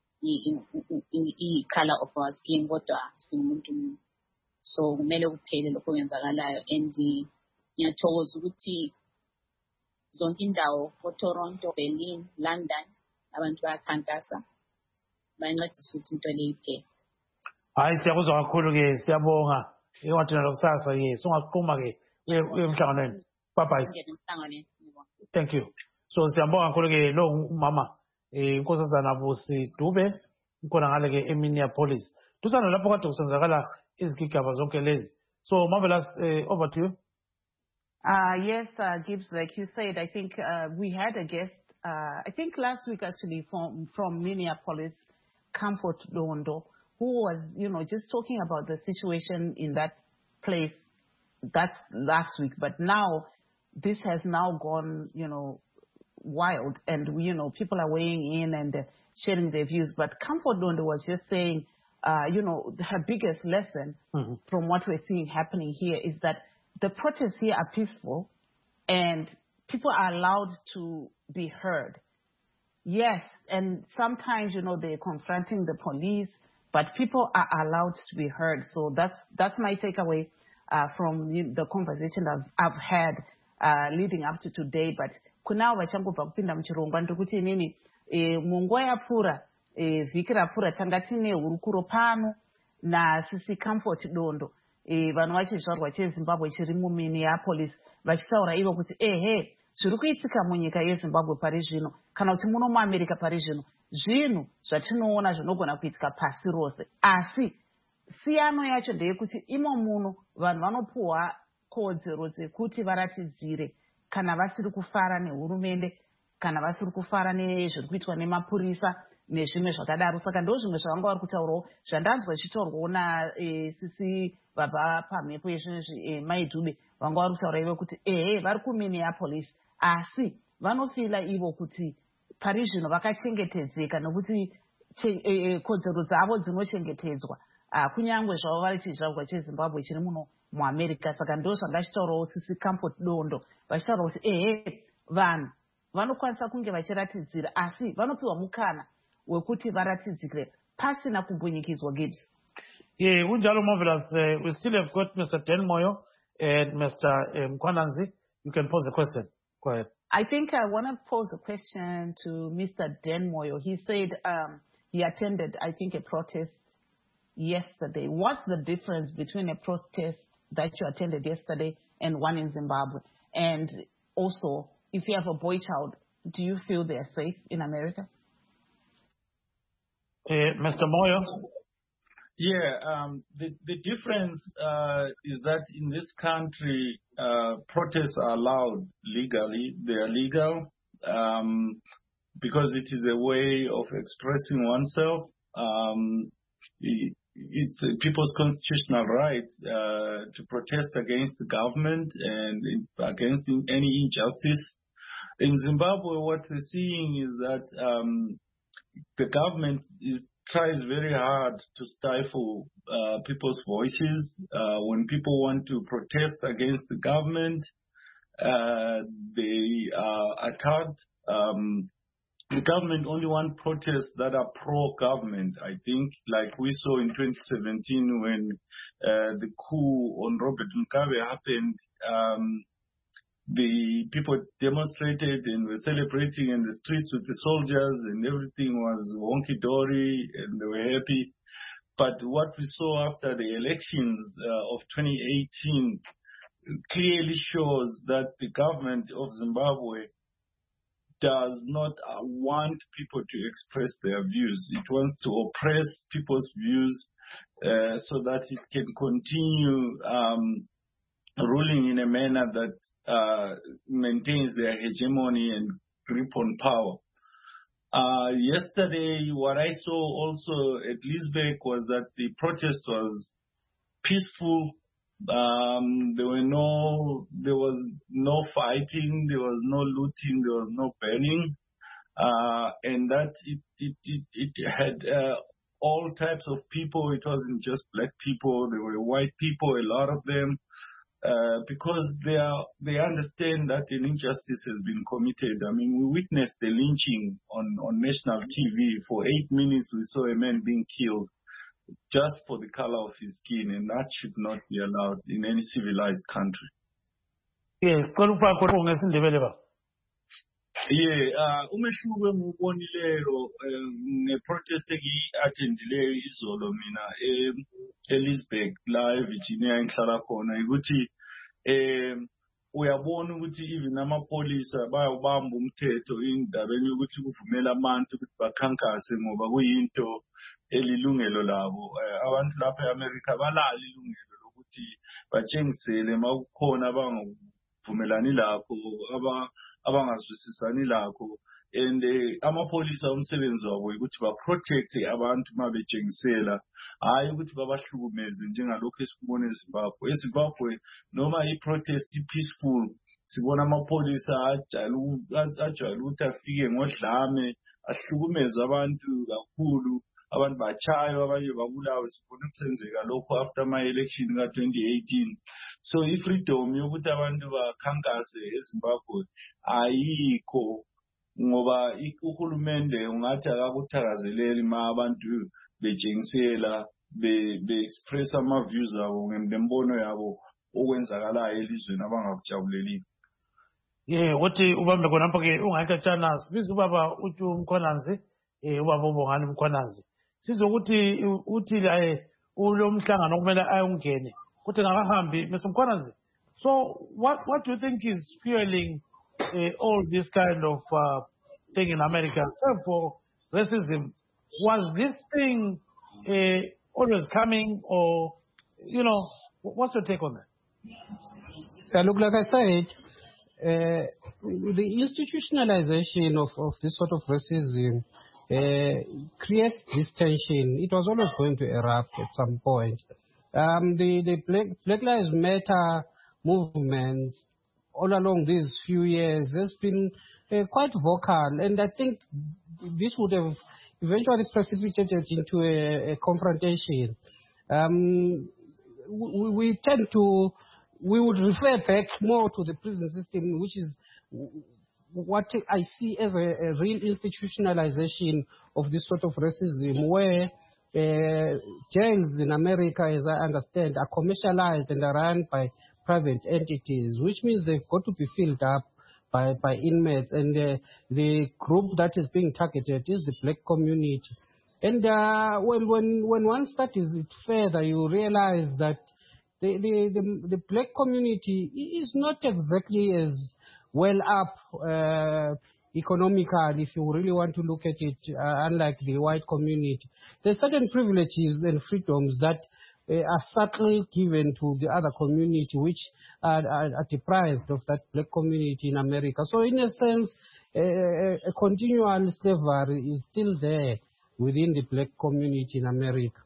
i-color of our skin kodwa singumuntu munye. So kumele kuphele lokho okwenzakalayo and ngiyathokoza ukuthi zonke indawo eToronto, Berlin, London abantu bayakhankasa bayancedisa ukuthi into le iphele. Hayi siyakuzwa kakhulu ke siyabonga ewathina lokusasa ke singaqhuma ke emhlanganweni. Bye bye. Thank you. So siyabonga kakhulu ke lo umama eh inkosazana Musi Dube ikhona ngale ke eMinneapolis. Tusana lapho kade kusenzakala izigigaba zonke lezi. So Marvelous, uh, over to you. Uh, yes, uh, Gibbs, like you said, I think uh, we had a guest, uh, I think last week actually from, from Minneapolis, Comfort Dondo, who was, you know, just talking about the situation in that place. That's last week. But now this has now gone, you know, wild. And, you know, people are weighing in and uh, sharing their views. But Comfort Dondo was just saying, uh, you know, her biggest lesson mm-hmm. from what we're seeing happening here is that the protests here are peaceful and people are allowed to be heard. Yes, and sometimes, you know, they're confronting the police, but people are allowed to be heard. So that's that's my takeaway uh, from the conversation I've, I've had uh, leading up to today. But kunao vachangobva kupinda muchirongwa ndikuti inini e, munguva yapfuura e, vhiki rapfuura tanga tine hurukuro pano naSisi Comfort Dondo e, vanhu vachizvarwa cheZimbabwe chiri muMinneapolis vachitaura ivo kuti ehe zviri kuitika munyika yeZimbabwe pari zvino kana kuti muno muAmerica pari zvino zvinhu zvatinoona zvinogona kuitika pasi rose asi siyano yacho ndeyekuti imo muno vanhu vanopuhwa kodzero dzekuti varatidzire kana vasiri kufara nehurumende kana vasiri kufara nezviri kuitwa nemapurisa nezvimwe zvakadaro. Saka ndo zvimwe zvavanga vari kutaurawo zvandanzwa ichitaurwawo nasisi vabva pamhepo yezvinezvi Maidube vanga vari kutaura ivo kuti ehe vari kuMinneapolis asi vanofila ivo kuti pari zvino vakachengetedzeka nokuti kodzero dzavo dzinochengetedzwa kunyange zvavo vari chizvarwa cheZimbabwe chiri muno muAmerica. Saka ndo zvanga chitaurawo sisi Comfort Dondo vachitaura kuti ehe vanhu vanokwanisa kunge vachiratidzira asi vanopiwa mukana wekuti varatidzire pasina kumbunyikidzwa. Gibbs. Yeah, unjalo marvelous. Uh, we still have got Mister Dan Moyo and Mister Um, Mkhwananzi. You can pose a question. Go ahead. I think I want to pose a question to Mister Dan Moyo. He said um, he attended, I think, a protest yesterday. What's the difference between a protest that you attended yesterday and one in Zimbabwe? And also, if you have a boy child, do you feel they're safe in America? Uh, Mister Moyo? Yeah, um, the, the difference uh, is that in this country, uh, protests are allowed legally. They are legal um, because it is a way of expressing oneself. Um, it, it's a people's constitutional right uh, to protest against the government and in, against any injustice. In Zimbabwe, what we're seeing is that um, the government is tries very hard to stifle uh, people's voices. Uh, when people want to protest against the government, uh, they are attacked. Um, the government only wants protests that are pro-government, I think, like we saw in twenty seventeen when uh, the coup on Robert Mugabe happened. Um, The people demonstrated and were celebrating in the streets with the soldiers and everything was honky-dory and they were happy. But what we saw after the elections uh, of twenty eighteen clearly shows that the government of Zimbabwe does not uh, want people to express their views. It wants to oppress people's views uh, so that it can continue um, ruling in a manner that uh, maintains their hegemony and grip on power. Uh, yesterday, what I saw also at Liesbeek was that the protest was peaceful. Um, there were no, there was no fighting, there was no looting, there was no burning, uh, and that it it it, it had uh, all types of people. It wasn't just black people; there were white people, a lot of them. Uh, because they are, they understand that an injustice has been committed. I mean, we witnessed the lynching on, on national T V. For eight minutes, we saw a man being killed just for the color of his skin, and that should not be allowed in any civilized country. Yes, yeah, umehluko engubonileyo ngeprotest engiyi-attendileyo izolo mina eLiesbeek la eVirginia engihlala khona ukuthi um uyabona ukuthi even amapholisa bayawubamba umthetho indabeni yokuthi kuvumela abantu ukuthi bakhankase ngoba kuyinto elilungelo labo. Abantu lapha eAmerica balalo ilungelo lokuthi batshengisele uma kukhona abangavumelani lakho aba abangazwisisani lakho. And uh, amapholisa umsebenzi wabo ukuthi baprotecte abantu uma betshengisela, hayi ukuthi babahlukumeze njengalokho esikubona eZimbabwe. eZimbabwe noma i-protest i-peaceful, sibona amapholisa ajwayele ukuthi afike ngodlame ahlukumeze abantu kakhulu, abantu bachaywa, abanye babulawe. Sibona kusenzeka lokho after ama-election ka twenty eighteen. So i-freedom yokuthi abantu bakhankase eZimbabwe ayikho ngoba uhulumende ungathi akakuthakazeleli ma abantu betshengisela be-express ama-views abo ngembono yabo okwenzakalayo elizweni abangakujabuleli. Yeah, uthi ubambe khona lapho ke ungayithatshana sibiza ubaba uthi uMkhwananzi eh ubaba uBongani Mkhwananzi sizokuthi uthi eh ulo mhlangano kumele ayongene kuthi ngakahambi Mister Mkhwananzi. So what what do you think is fueling uh, all this kind of uh, thing in America? Except for racism, was this thing uh, always coming, or you know, what's your take on that? Yeah, look, like I said, uh, the institutionalization of, of this sort of racism uh, creates this tension. It was always going to erupt at some point. Um, the the Black, Black Lives Matter movement all along these few years has been uh, quite vocal, and I think this would have eventually precipitated into a, a confrontation. Um, we, we tend to, we would refer back more to the prison system, which is what I see as a, a real institutionalization of this sort of racism, where uh, jails in America, as I understand, are commercialized and are run by private entities, which means they've got to be filled up by, by inmates, and uh, the group that is being targeted is the black community. And uh, when, when, when one studies it further, you realize that the, the, the, the black community is not exactly as well up uh, economically, if you really want to look at it, uh, unlike the white community. There's certain privileges and freedoms that uh, are subtly given to the other community, which are, are, are deprived of that black community in America. So in a sense, uh, a continual slavery is still there within the black community in America.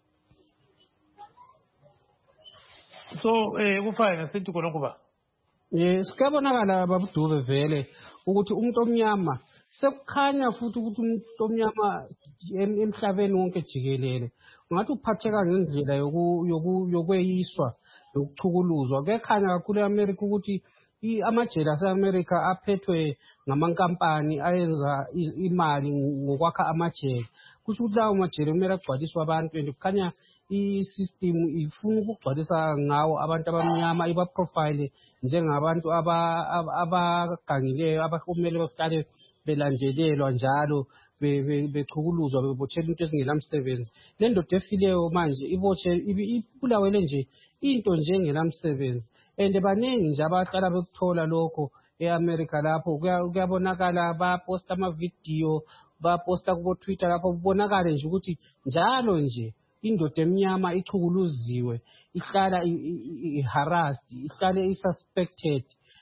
So, kufana sithi khona kuba yes kuyabonakala babudube vele ukuthi umuntu omnyama sekukhanya futhi ukuthi umuntu omnyama emhlabeni wonke jikelele ngathi uphatheka ngendlela yokweyiswa yokuchukuluzwa. Kuyakhanya kakhulu eAmerica ukuthi amajele aseAmerica aphethwe ngamankampani ayenza imali ngokwakha amajele. Kusho ukuthi lawo majele kumele agcwaliswe abantu, and kukhanya i-system ifuna ukugcwalisa ngawo abantu abamnyama, iba-profile njengabantu abagangileyo abakumele bahlale belandelelwa njalo bechukuluzwa bebotshelwa into ezingelamsebenzi. Le ndoda efileyo manje ibulawele nje into nje engelamsebenzi, and baningi nje abahlala bekuthola lokho e-America lapho. Kuyabonakala baposta amavidiyo, baposta kubo-Twitter lapho kubonakale nje ukuthi njalo nje indoda emnyama ichukuluziwe, ihlala i-harassed, ihlala i-suspected,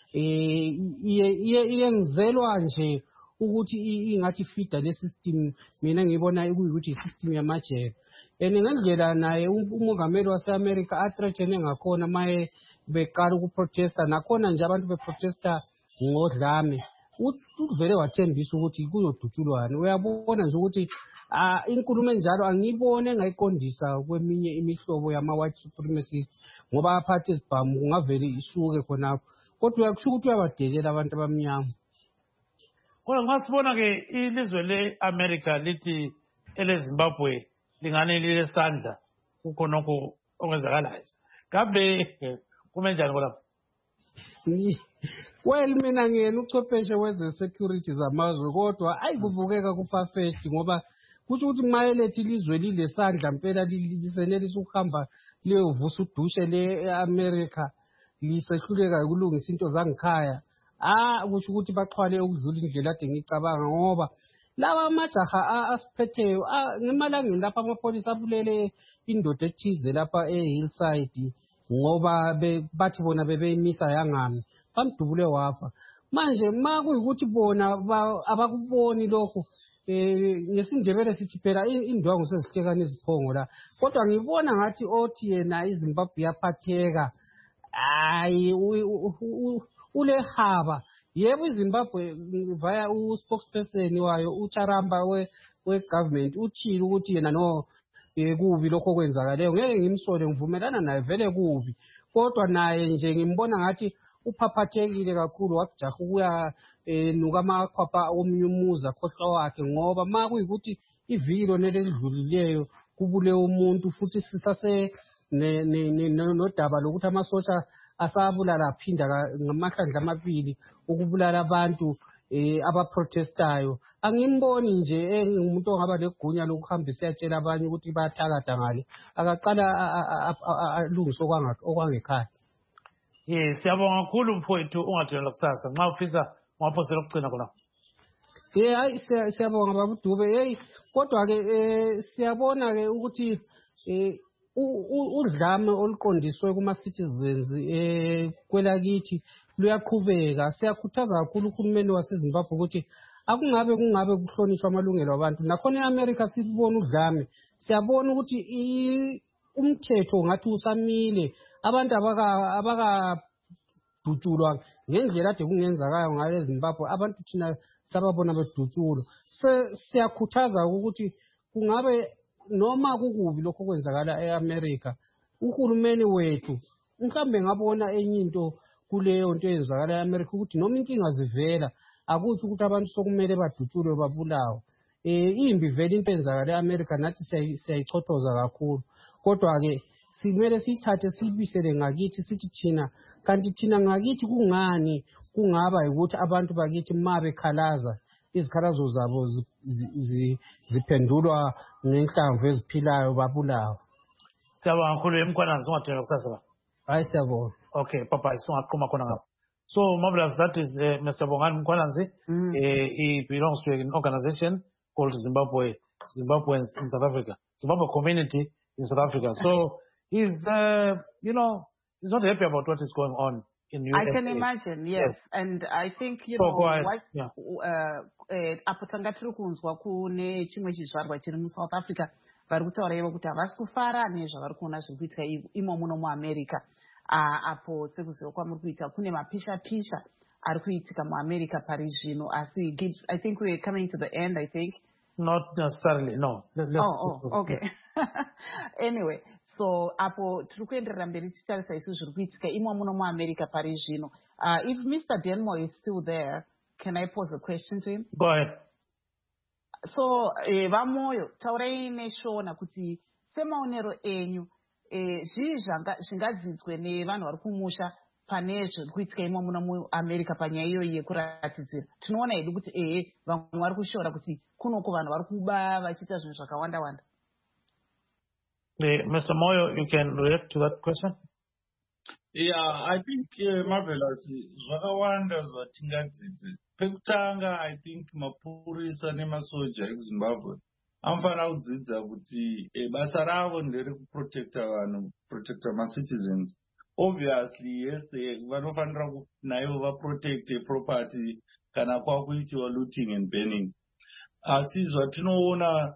iyenzelwa nje ukuthi ingathi fida le system. Mina ngibona ukuthi i-system yamajele, and ngendlela naye umongameli wase-America athreatene ngakhona maye beqala ukuprotesta, nakhona nje abantu beprotesta ngodlame, uvele wathembisa ukuthi kuyodutshulwana. Uyabona nje ukuthi inkulumo enjalo angiyibone engayiqondisa kweminye imihlobo yama-white supremacist, ngoba aphathe izibhamu kungavele isuke khonapho, kodwa uyakusho ukuthi uyabadelela abantu abamnyama. Kodwa nxa sibona-ke ilizwe le-America lithi ele-Zimbabwe lingane lilesandla kukhonokho okwenzakalayo, kambe kume njani kolapho? Well, mina ngiyena uchwepheshe weze-security zamazwe, kodwa ayikubukeka ku-far-fetched ngoba kutsho ukuthi mayelethe ilizwe lilesandla mpela lisenelisa ukuhamba liyovusa udushe le-America lisehluleka ukulungisa into zangikhaya. Ah, kusho ukuthi baxhwale ukudlula indlela ade ngicabanga, ngoba lawa amajaha asiphetheyo ngemalangeni lapha amapholisa abulele indoda ethize lapha e-Hillside ngoba bathi bona bebeyimisa yangami, bamdubule wafa. Manje ma kuyikuthi bona abakuboni lokho, ngesindebele sithi phela indwangu sezihlekana iziphongo la, kodwa ngibona ngathi othi yena iZimbabwe yaphatheka, hayi ulehaba. Yebo iZimbabwe via u-spokesperson wayo uCharamba we-government uthile ukuthi yena no kubi lokho kwenzakaleyo, ngeke ngimsole, ngivumelana naye vele kubi, kodwa naye nje ngimbona ngathi uphaphathekile kakhulu, wakujaha ukuya nuka amakhwapha omunye umuzi akhohlwa wakhe, ngoba ma kuyikuthi iviki lona elidlulileyo kubule umuntu futhi sisase nodaba lokuthi amasosha asabulala aphinda ngamahlandla amabili ukubulala abantu abaprotestayo, angimboni nje engumuntu ongaba legunya lokuhambisa yatshela abanye ukuthi bayathakada ngale, akaqala alungise okwangekhaya. Yes, siyabonga kakhulu mfowethu, ungathula kusasa nxa ufisa ungaphosela ukugcina khona. Eh hayi siyabonga babudube. Hey kodwa ke siyabona ke ukuthi udlame oluqondiswe kuma citizens eh kwelakithi luyaqhubeka. Siyakhuthaza kakhulu uhulumeni waseZimbabwe ukuthi akungabe kungabe kuhlonishwa amalungelo abantu nakhona eAmerica sibona udlame siyabona ukuthi umthetho ngathi usamile abantu abaka abaka dutshulwa ngendlela ade kungenzakayo ngale Zimbabwe abantu thina sababona bedutshulwa siyakhuthaza ukuthi kungabe noma kukubi lokho kwenzakala eAmerica uhulumeni wethu mhlambe ngabona enye into kuleyo nto eyenzakala eAmerica ukuthi noma inkinga zivela akuthi ukuthi abantu sokumele badutshulwe babulawa eh imbi vele into eyenzakala eAmerica nathi siyayichothoza kakhulu kodwa ke simele sithathe sibisele ngakithi sithi thina kanti thina ngakithi kungani kungaba ukuthi abantu bakithi mabe khalaza izikhalazo zabo ziphendulwa ngenhlamvu eziphilayo babulawa siyabonga kakhulu eMkhwanazi ungathela kusasa ba hayi siyabonga okay papa singaqhuma khona ngapha so marvelous that is uh, Mister Bongani Mkhwanazi mm. uh, he belongs to an organization called Zimbabwe Zimbabweans in South Africa Zimbabwe community in South Africa so he's uh, you know he's not happy about what is going on in U S A. I can imagine, yes. yes. And I think, you so know, what, yeah. apo tanga tiri kunzwa kune chimwe chizvarwa chiri muSouth Africa vari kutaura ivo kuti havasi kufara nezvavari kuona zviri kuitika imo muno muAmerica apo sekuziva kwamuri kuita kune mapisha pisha ari kuitika muAmerica pari zvino asi Gibbs, I think we're coming to the end, I think. Not necessarily, no. Let's oh, oh, okay. Anyway, so apo tiri kuenderera mberi tichitarisa isu zviri kuitika imo muno muAmerica pari zvino. Uh, if Mister Denmo is still there, can I pose a question to him? Go ahead. So, eh, vamoyo, taurai neshona kuti semaonero enyu, eh, zvii zvingadzidzwe nevanhu vari kumusha pane zviri kuitika imo muno muAmerica panyaya iyoyi yekuratidzira. Tinoona hedu kuti ehe vamwe vari kushora kuti kunoko vanhu vari kuba vachiita zvinhu zvakawanda wanda. Mister Moyo, you can react to that question? Yeah, I think uh, marvelous. Zvakawanda zvatingadzidze. Pekutanga, I think mapurisa nemasoja eZimbabwe anofana kudzidza kuti basa ravo ndere kuprotecta vanhu, protecta ma-citizens. Obviously, yes, vanofanira naivo vaprotecte property kana kwakuitiwa looting and burning. Asi zvatinoona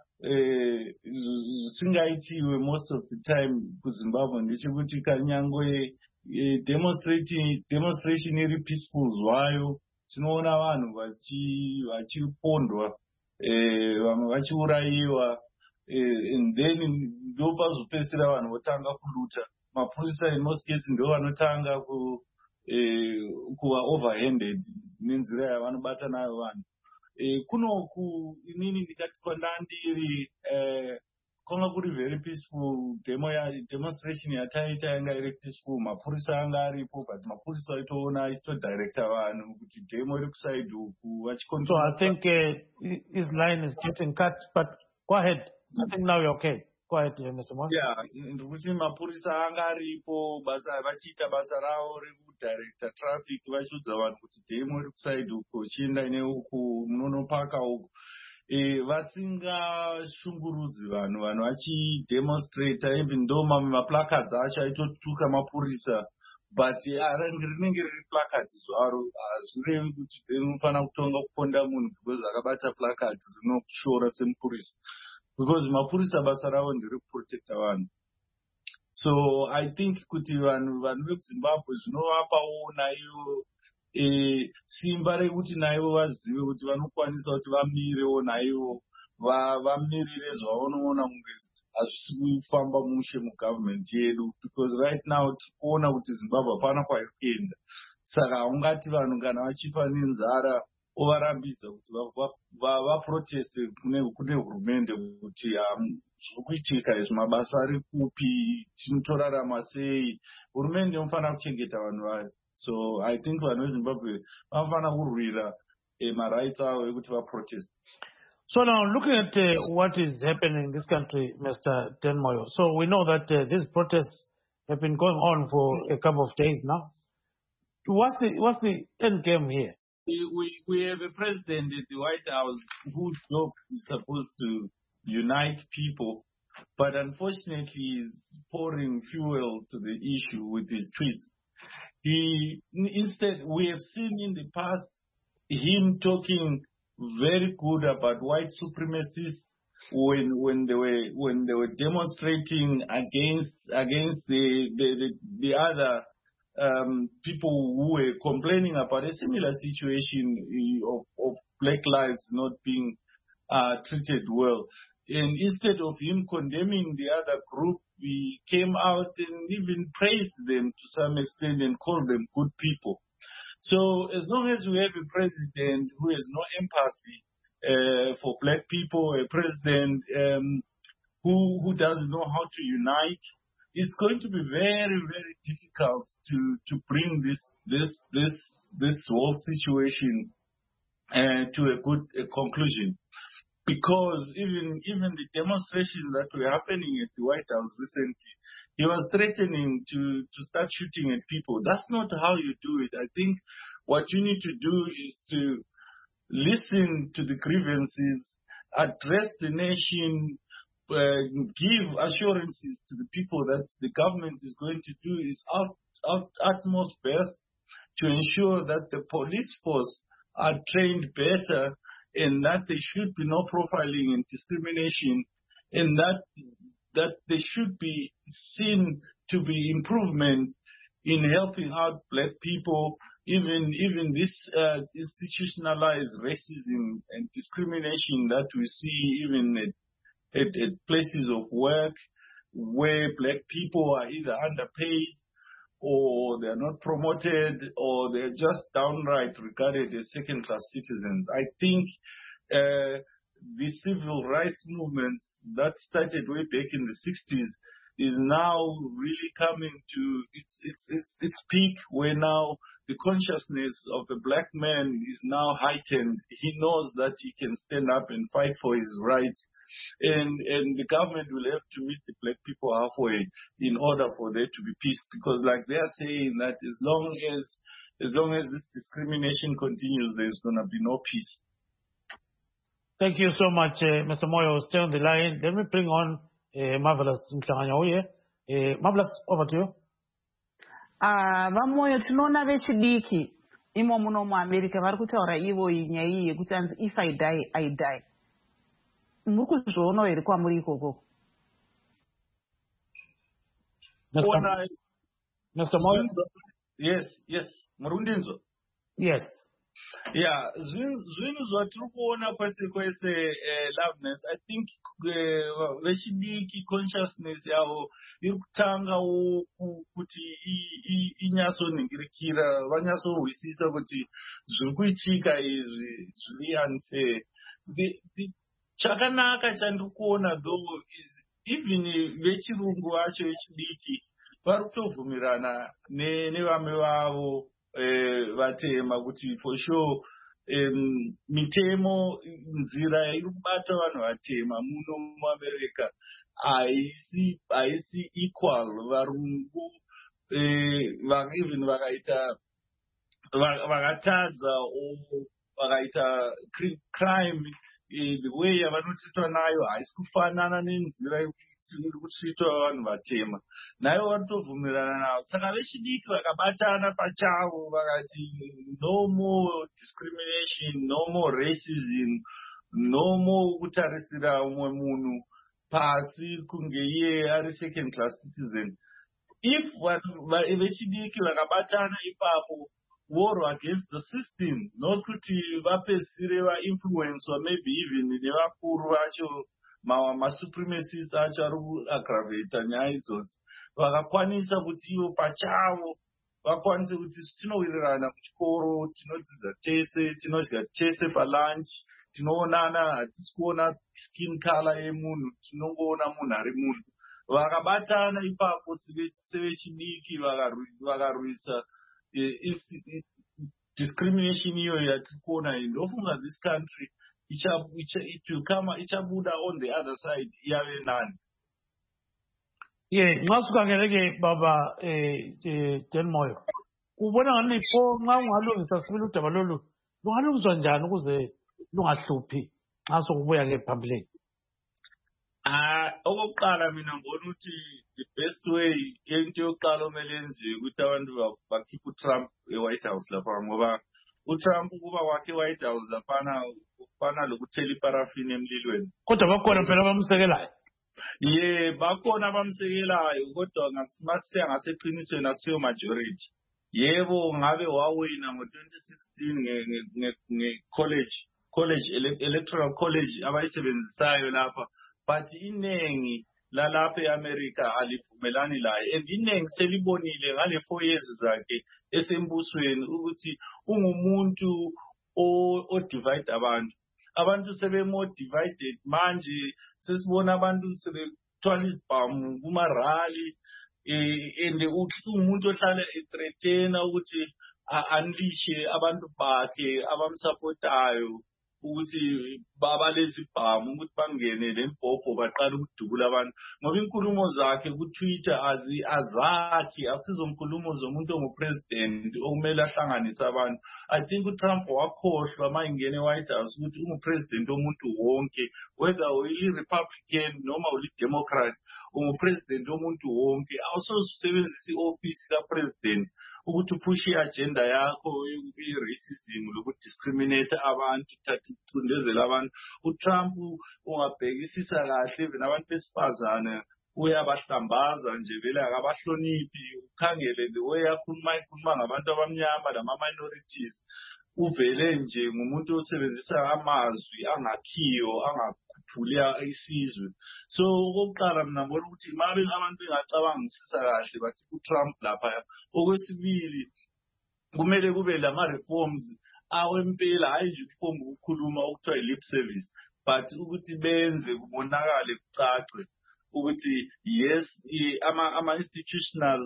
zvisingaitiwe most of the time kuZimbabwe ndechekuti kanyangwe demonstrating demonstration iri peaceful zvayo tinoona vanhu vachipondwa vamwe vachiurayiwa and then ndo pazopedzisira vanhu votanga kuluta mapurisa in most cases ndo vanotanga kuva overhanded nenzira yavanobata nayo vanhu kunoku inini ndikati kwandandiri kwanga kuri very peaceful demo ya demonstration yataita yanga iri peaceful mapurisa anga aripo but mapurisa aitoona achitodirecta vanhu kuti demo iri kuside uku vachicontrol. So I think uh, his line is getting cut, but go ahead. I think now you're okay. Go ahead, Mister Moyo. Yeah, ndikuti mapurisa anga aripo basa vachiita basa ravo rekudirecta traffic vachiudza vanhu kuti demo iri kuside uku chienda neuku munonopaka uku vasingashungurudzi vanhu vanhu vachidemonstrata even ndo mamwe maplacards acho aitotuka mapurisa but rinenge riri placards zvaro hazvirevi kuti rinofanira kutonga kuponda munhu because akabata placards rinokushora semupurisa because mapurisa basa ravo nderekuprotecta vanhu. So I think kuti vanhu vanhu vezimbabwe zvinovapawo naivo E, simba rekuti naivo vazive kuti vanokwanisa kuti vamirewo naivo vamirire zvavanoona kunge hazvisi kufamba mushe mugovernment yedu because right now tikuona kuti Zimbabwe hapana kwairi kuenda saka haungati vanhu kana vachifa nenzara ovarambidza kuti vaproteste kune hurumende kuti zviri kuitika izvi mabasa ari kupi tinotorarama sei hurumende inofanira kuchengeta vanhu vayo. So I think vanhu veZimbabwe vanofana kurwira marights avo ekuti vaprotest. So now looking at uh, what is happening in this country, Mister Denmoyo, so we know that uh, these protests have been going on for a couple of days now. What's the what's the end game here? We we have a president at the White House whose job is supposed to unite people, but unfortunately is pouring fuel to the issue with his tweets. He instead we have seen in the past him talking very good about white supremacists when when they were when they were demonstrating against against the the the, the other um, people who were complaining about a similar situation of, of black lives not being uh, treated well. And instead of him condemning the other group, we came out and even praised them to some extent and called them good people. So as long as we have a president who has no empathy uh, for black people, a president um, who who doesn't know how to unite, it's going to be very, very difficult to to bring this this this this whole situation uh, to a good a conclusion. Because even even the demonstrations that were happening at the White House recently, he was threatening to, to start shooting at people. That's not how you do it. I think what you need to do is to listen to the grievances, address the nation, uh, give assurances to the people that the government is going to do its out, out, utmost best to ensure that the police force are trained better, and that there should be no profiling and discrimination, and that that there should be seen to be improvement in helping out black people, even even this uh, institutionalized racism and discrimination that we see even at, at, at places of work where black people are either underpaid or they're not promoted, or they're just downright regarded as second-class citizens. I think uh, the civil rights movements that started way back in the sixties is now really coming to its its its, its peak, where now the consciousness of the black man is now heightened. He knows that he can stand up and fight for his rights. And and the government will have to meet the black people halfway in order for there to be peace. Because like they are saying that as long as as long as this discrimination continues, there's gonna be no peace. Thank you so much, uh, Mister Moyo. Stay on the line. Let me bring on uh, Marvelous Mhlanganyauye. Uh, Marvelous, over to you. Ah, vamoyo tinoona vechidiki imo muno muAmerica vari kutaura ivo nyaya iyi yekuti anzi if I die, I die. Muri kuzviona here kwamuri ikoko? Mister Moyo? Yes, yes. Murundinzo? Yes. Yeah, zvinhu zvatiri kuona kwese kwese Loveness, I think vechidiki consciousness yavo iri kutangawo kuti inyatsoningirikira, vanyatsorwisisa kuti zviri kuitika izvi zviri unfair. Chakanaka chandiri kuona though is even vechirungu vacho vechidiki vari kutovhumirana nevamwe vavo vatema kuti for sure um, mitemo nzira iri kubata vanhu vatema muno muAmerica haisi haisi equal. Varungu eh, even vakaita vakatadza o vakaita crime the way yavanotitwa nayo haisi kufanana nenzira iri kutsvitwa vanhu vatema. Nayo vanotobvumirana navo. Saka vechidiki vakabatana pachavo vakati no more discrimination, no more racism, no more kutarisira umwe munhu pasi kunge iye ari second class citizen. If vechidiki vakabatana ipapo, war against the system, not kuti vapesire va-influence or maybe even nevakuru vacho ma-supremacists acho ari kuaggravata nyaya idzodzo, vakakwanisa kuti ivo pachavo vakwanise kuti tinowirirana kuchikoro, tinodzidza tese, tinodya tese palunch, tinoonana, hatisi kuona skin color yemunhu, tinongoona munhu ari munhu. Vakabatana ipapo sevechidiki vakarwisa discrimination iyoyo yatiri kuona iyi, ndofunga this country it will come, ichabuda on the other side yave nani. Ye, ngasuka ngereke baba eh eh Dan Moyo. Ubona ngani pho nxa ungalungisa sibili udaba lolu lungalungiswa njani ukuze lungahluphi ngaso kubuya ke public? Ah, okokuqala mina ngibona ukuthi the best way into yokuqala omele yenziwe ukuthi abantu bakhiphe uTrump eWhite House lapha, ngoba uTrump ukuba kwakhe eWhite House laphana kufana lokuthela iparafini emlilweni. Kodwa bakhona phela abamsekelayo. Ye bakhona abamsekelayo kodwa ngasimasiya ngaseqinisweni akusiyo majority. Yebo ngabe wawina ngo twenty sixteen nge nge college college electoral college abayisebenzisayo lapha, but inengi lalapha eAmerica alivumelani laye, and inengi selibonile ngale four years zakhe esembusweni ukuthi ungumuntu o divide abantu. Abantu sebemo divided manje, sesibona abantu sebethwala izibhamu kuma rally, and umuntu ohlala ethreatena ukuthi unleash abantu bakhe abamsupportayo ukuthi baba lezibhamu ukuthi bangene lembhobho baqala ukudubula abantu, ngoba inkulumo zakhe ku Twitter azi azakhi asizonkulumo zomuntu ongupresident okumele ahlanganise abantu. I think uTrump wakhohlwa mayingene eWhite House ukuthi ungupresident omuntu wonke, whether uyi Republican noma uyi Democrat, ungupresident omuntu wonke. Awusebenzisa ioffice kapresident ukuthi uphushi agenda yakho i-racism lokuthi discriminate abantu, thatha ucindezela abantu. uTrump ungabhekisisa kahle even abantu besifazane uyabahlambaza nje vele akabahloniphi. Ukhangele the way akhuluma ikhuluma ngabantu abamnyama lama minorities, uvele nje ngumuntu osebenzisa amazwi angakhiyo angakhuthula isizwe. So okokuqala mina ngibona ukuthi mabe abantu bengacabangisisa kahle bathi uTrump lapha. Okwesibili kumele kube lama reforms awempela, hayi nje ukuphomba ukukhuluma okuthiwa lip service, but ukuthi benze kubonakale kucace ukuthi yes ama ama institutional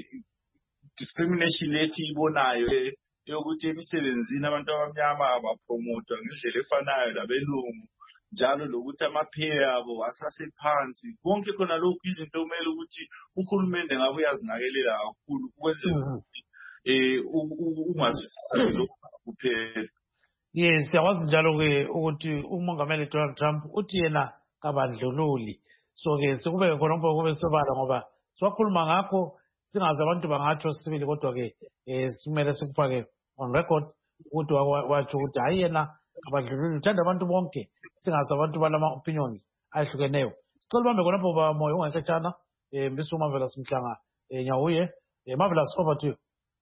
discrimination esiyibonayo yokuthi emisebenzini abantu abamnyama abapromotwa ngendlela efanayo labelungu, njalo lokuthi ama-pay abo asasephansi. Konke khona lokhu izinto kumele ukuthi uhulumende ngabe uyazinakelela kakhulu ukwenzela ukuthi eh ungazwisisa lokho kuphela. Yes, siyakwazi njalo ke ukuthi umongameli Donald Trump uthi yena kabandlululi. So ke sekube khona mfo kube sobala ngoba siwakhuluma ngakho singazi abantu bangatsho sibili, kodwa ke eh simele sikufake on record ukuthi watsho ukuthi hayi yena kabandlululi, uthanda abantu bonke, singazi abantu balama opinions ahlukeneyo. Sicela bambe khona mfo ba moyo ungasetshana eh Mbiso Marvelous Mhlanga eh Nyawuye. eh Marvelous, over to you.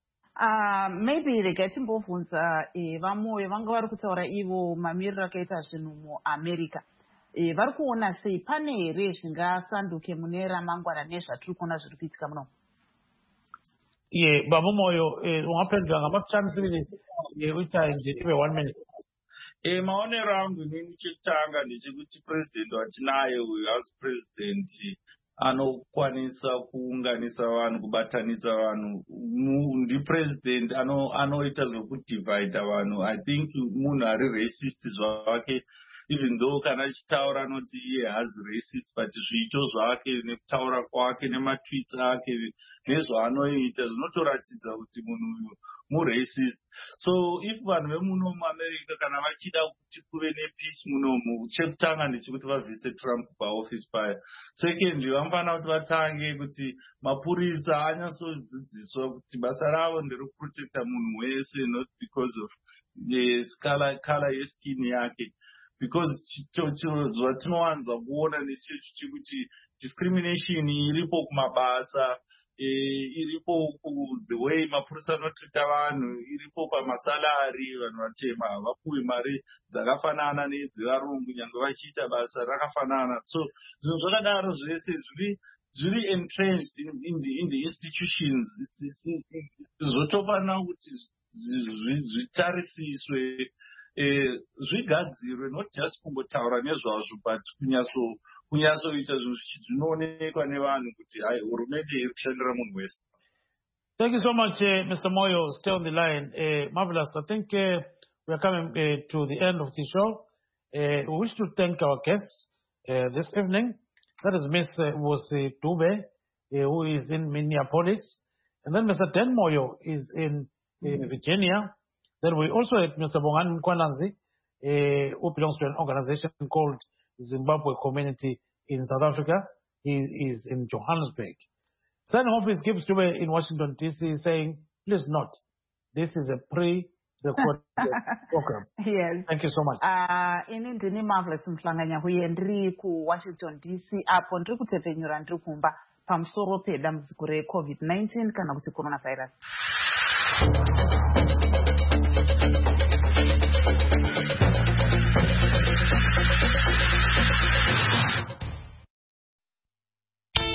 Uh, maybe rekati mbovunza eh, vamoyo vanga vari kutaura ivo mamiriro akaita zvinhu muamerica eh, vari kuona sei pane here zvingasanduke mune ramangwana nezvatiri kuona zviri kuitika muno? Ye baba moyo eh ungaphendula ngamafutshane sibili eh uyichaye nje ibe one minute. Eh maonero angu inini chekutanga ndechekuti president watinaye uyu as president anokwanisa kuunganisa vanhu, kubatanidza vanhu. Ndi president ano anoita zvokudivide vanhu. I think munhu ari racist zvake, even though kana achitaura anoti iye hazi racist, but zviito zvake nekutaura kwake nematweets ake nezvaanoita zvinotoratidza kuti munhu uyu muracist. So if vanhu vemuno muAmerica kana vachida kuti kuve nepeace munomu, chekutanga ndechekuti vabvise Trump paoffice paya. Second, vanofanira kuti vatange kuti mapurisa anyatsodzidziswa kuti basa ravo nderekuprotecta munhu wese, not because of the color color yeskin yake. Because zvatinowanza kuona nechecho chekuti discrimination iripo kumabasa, iripo the way mapurisa anotrita vanhu, iripo pamasalari. Vanhu vatema havapuwi mari dzakafanana nedzevarungu nyange vachiita basa rakafanana. So zvinhu zvakadaro zvese zviri zviri entrenched in, in, the, in the institutions. Zvotofanira kuti zvitarisiswe, zvigadzirwe, not just kungotaura nezvazvo, but kunyaso kunyasoita zvinhu zvinoonekwa nevanhu kuti hai hurumende iri kushandira munhu wese. Thank you so much, uh, Mister Moyo. Stay on the line. Uh, Marvelous, I think uh, we are coming uh, to the end of the show. Uh, we wish to thank our guests uh, this evening. That is Miss Uh, was uh, Dube, uh, who is in Minneapolis. And then Mister Dan Moyo is in uh, Virginia. Then we also had Mister Bongan Kwananzi, uh, who belongs to an organization called Zimbabwe Community in South Africa. He is in Johannesburg. Signing off is Gibbs Dube in Washington, D C, saying, please note, this is a pre record the program. Yes. Thank you so much. Uh, ini ndini Marvelous Mhlanganya huye ndiri ku Washington D C apo ndiri kutepfenyura ndiri kumba pamusoro pedambudziko re COVID nineteen kana kuti coronavirus.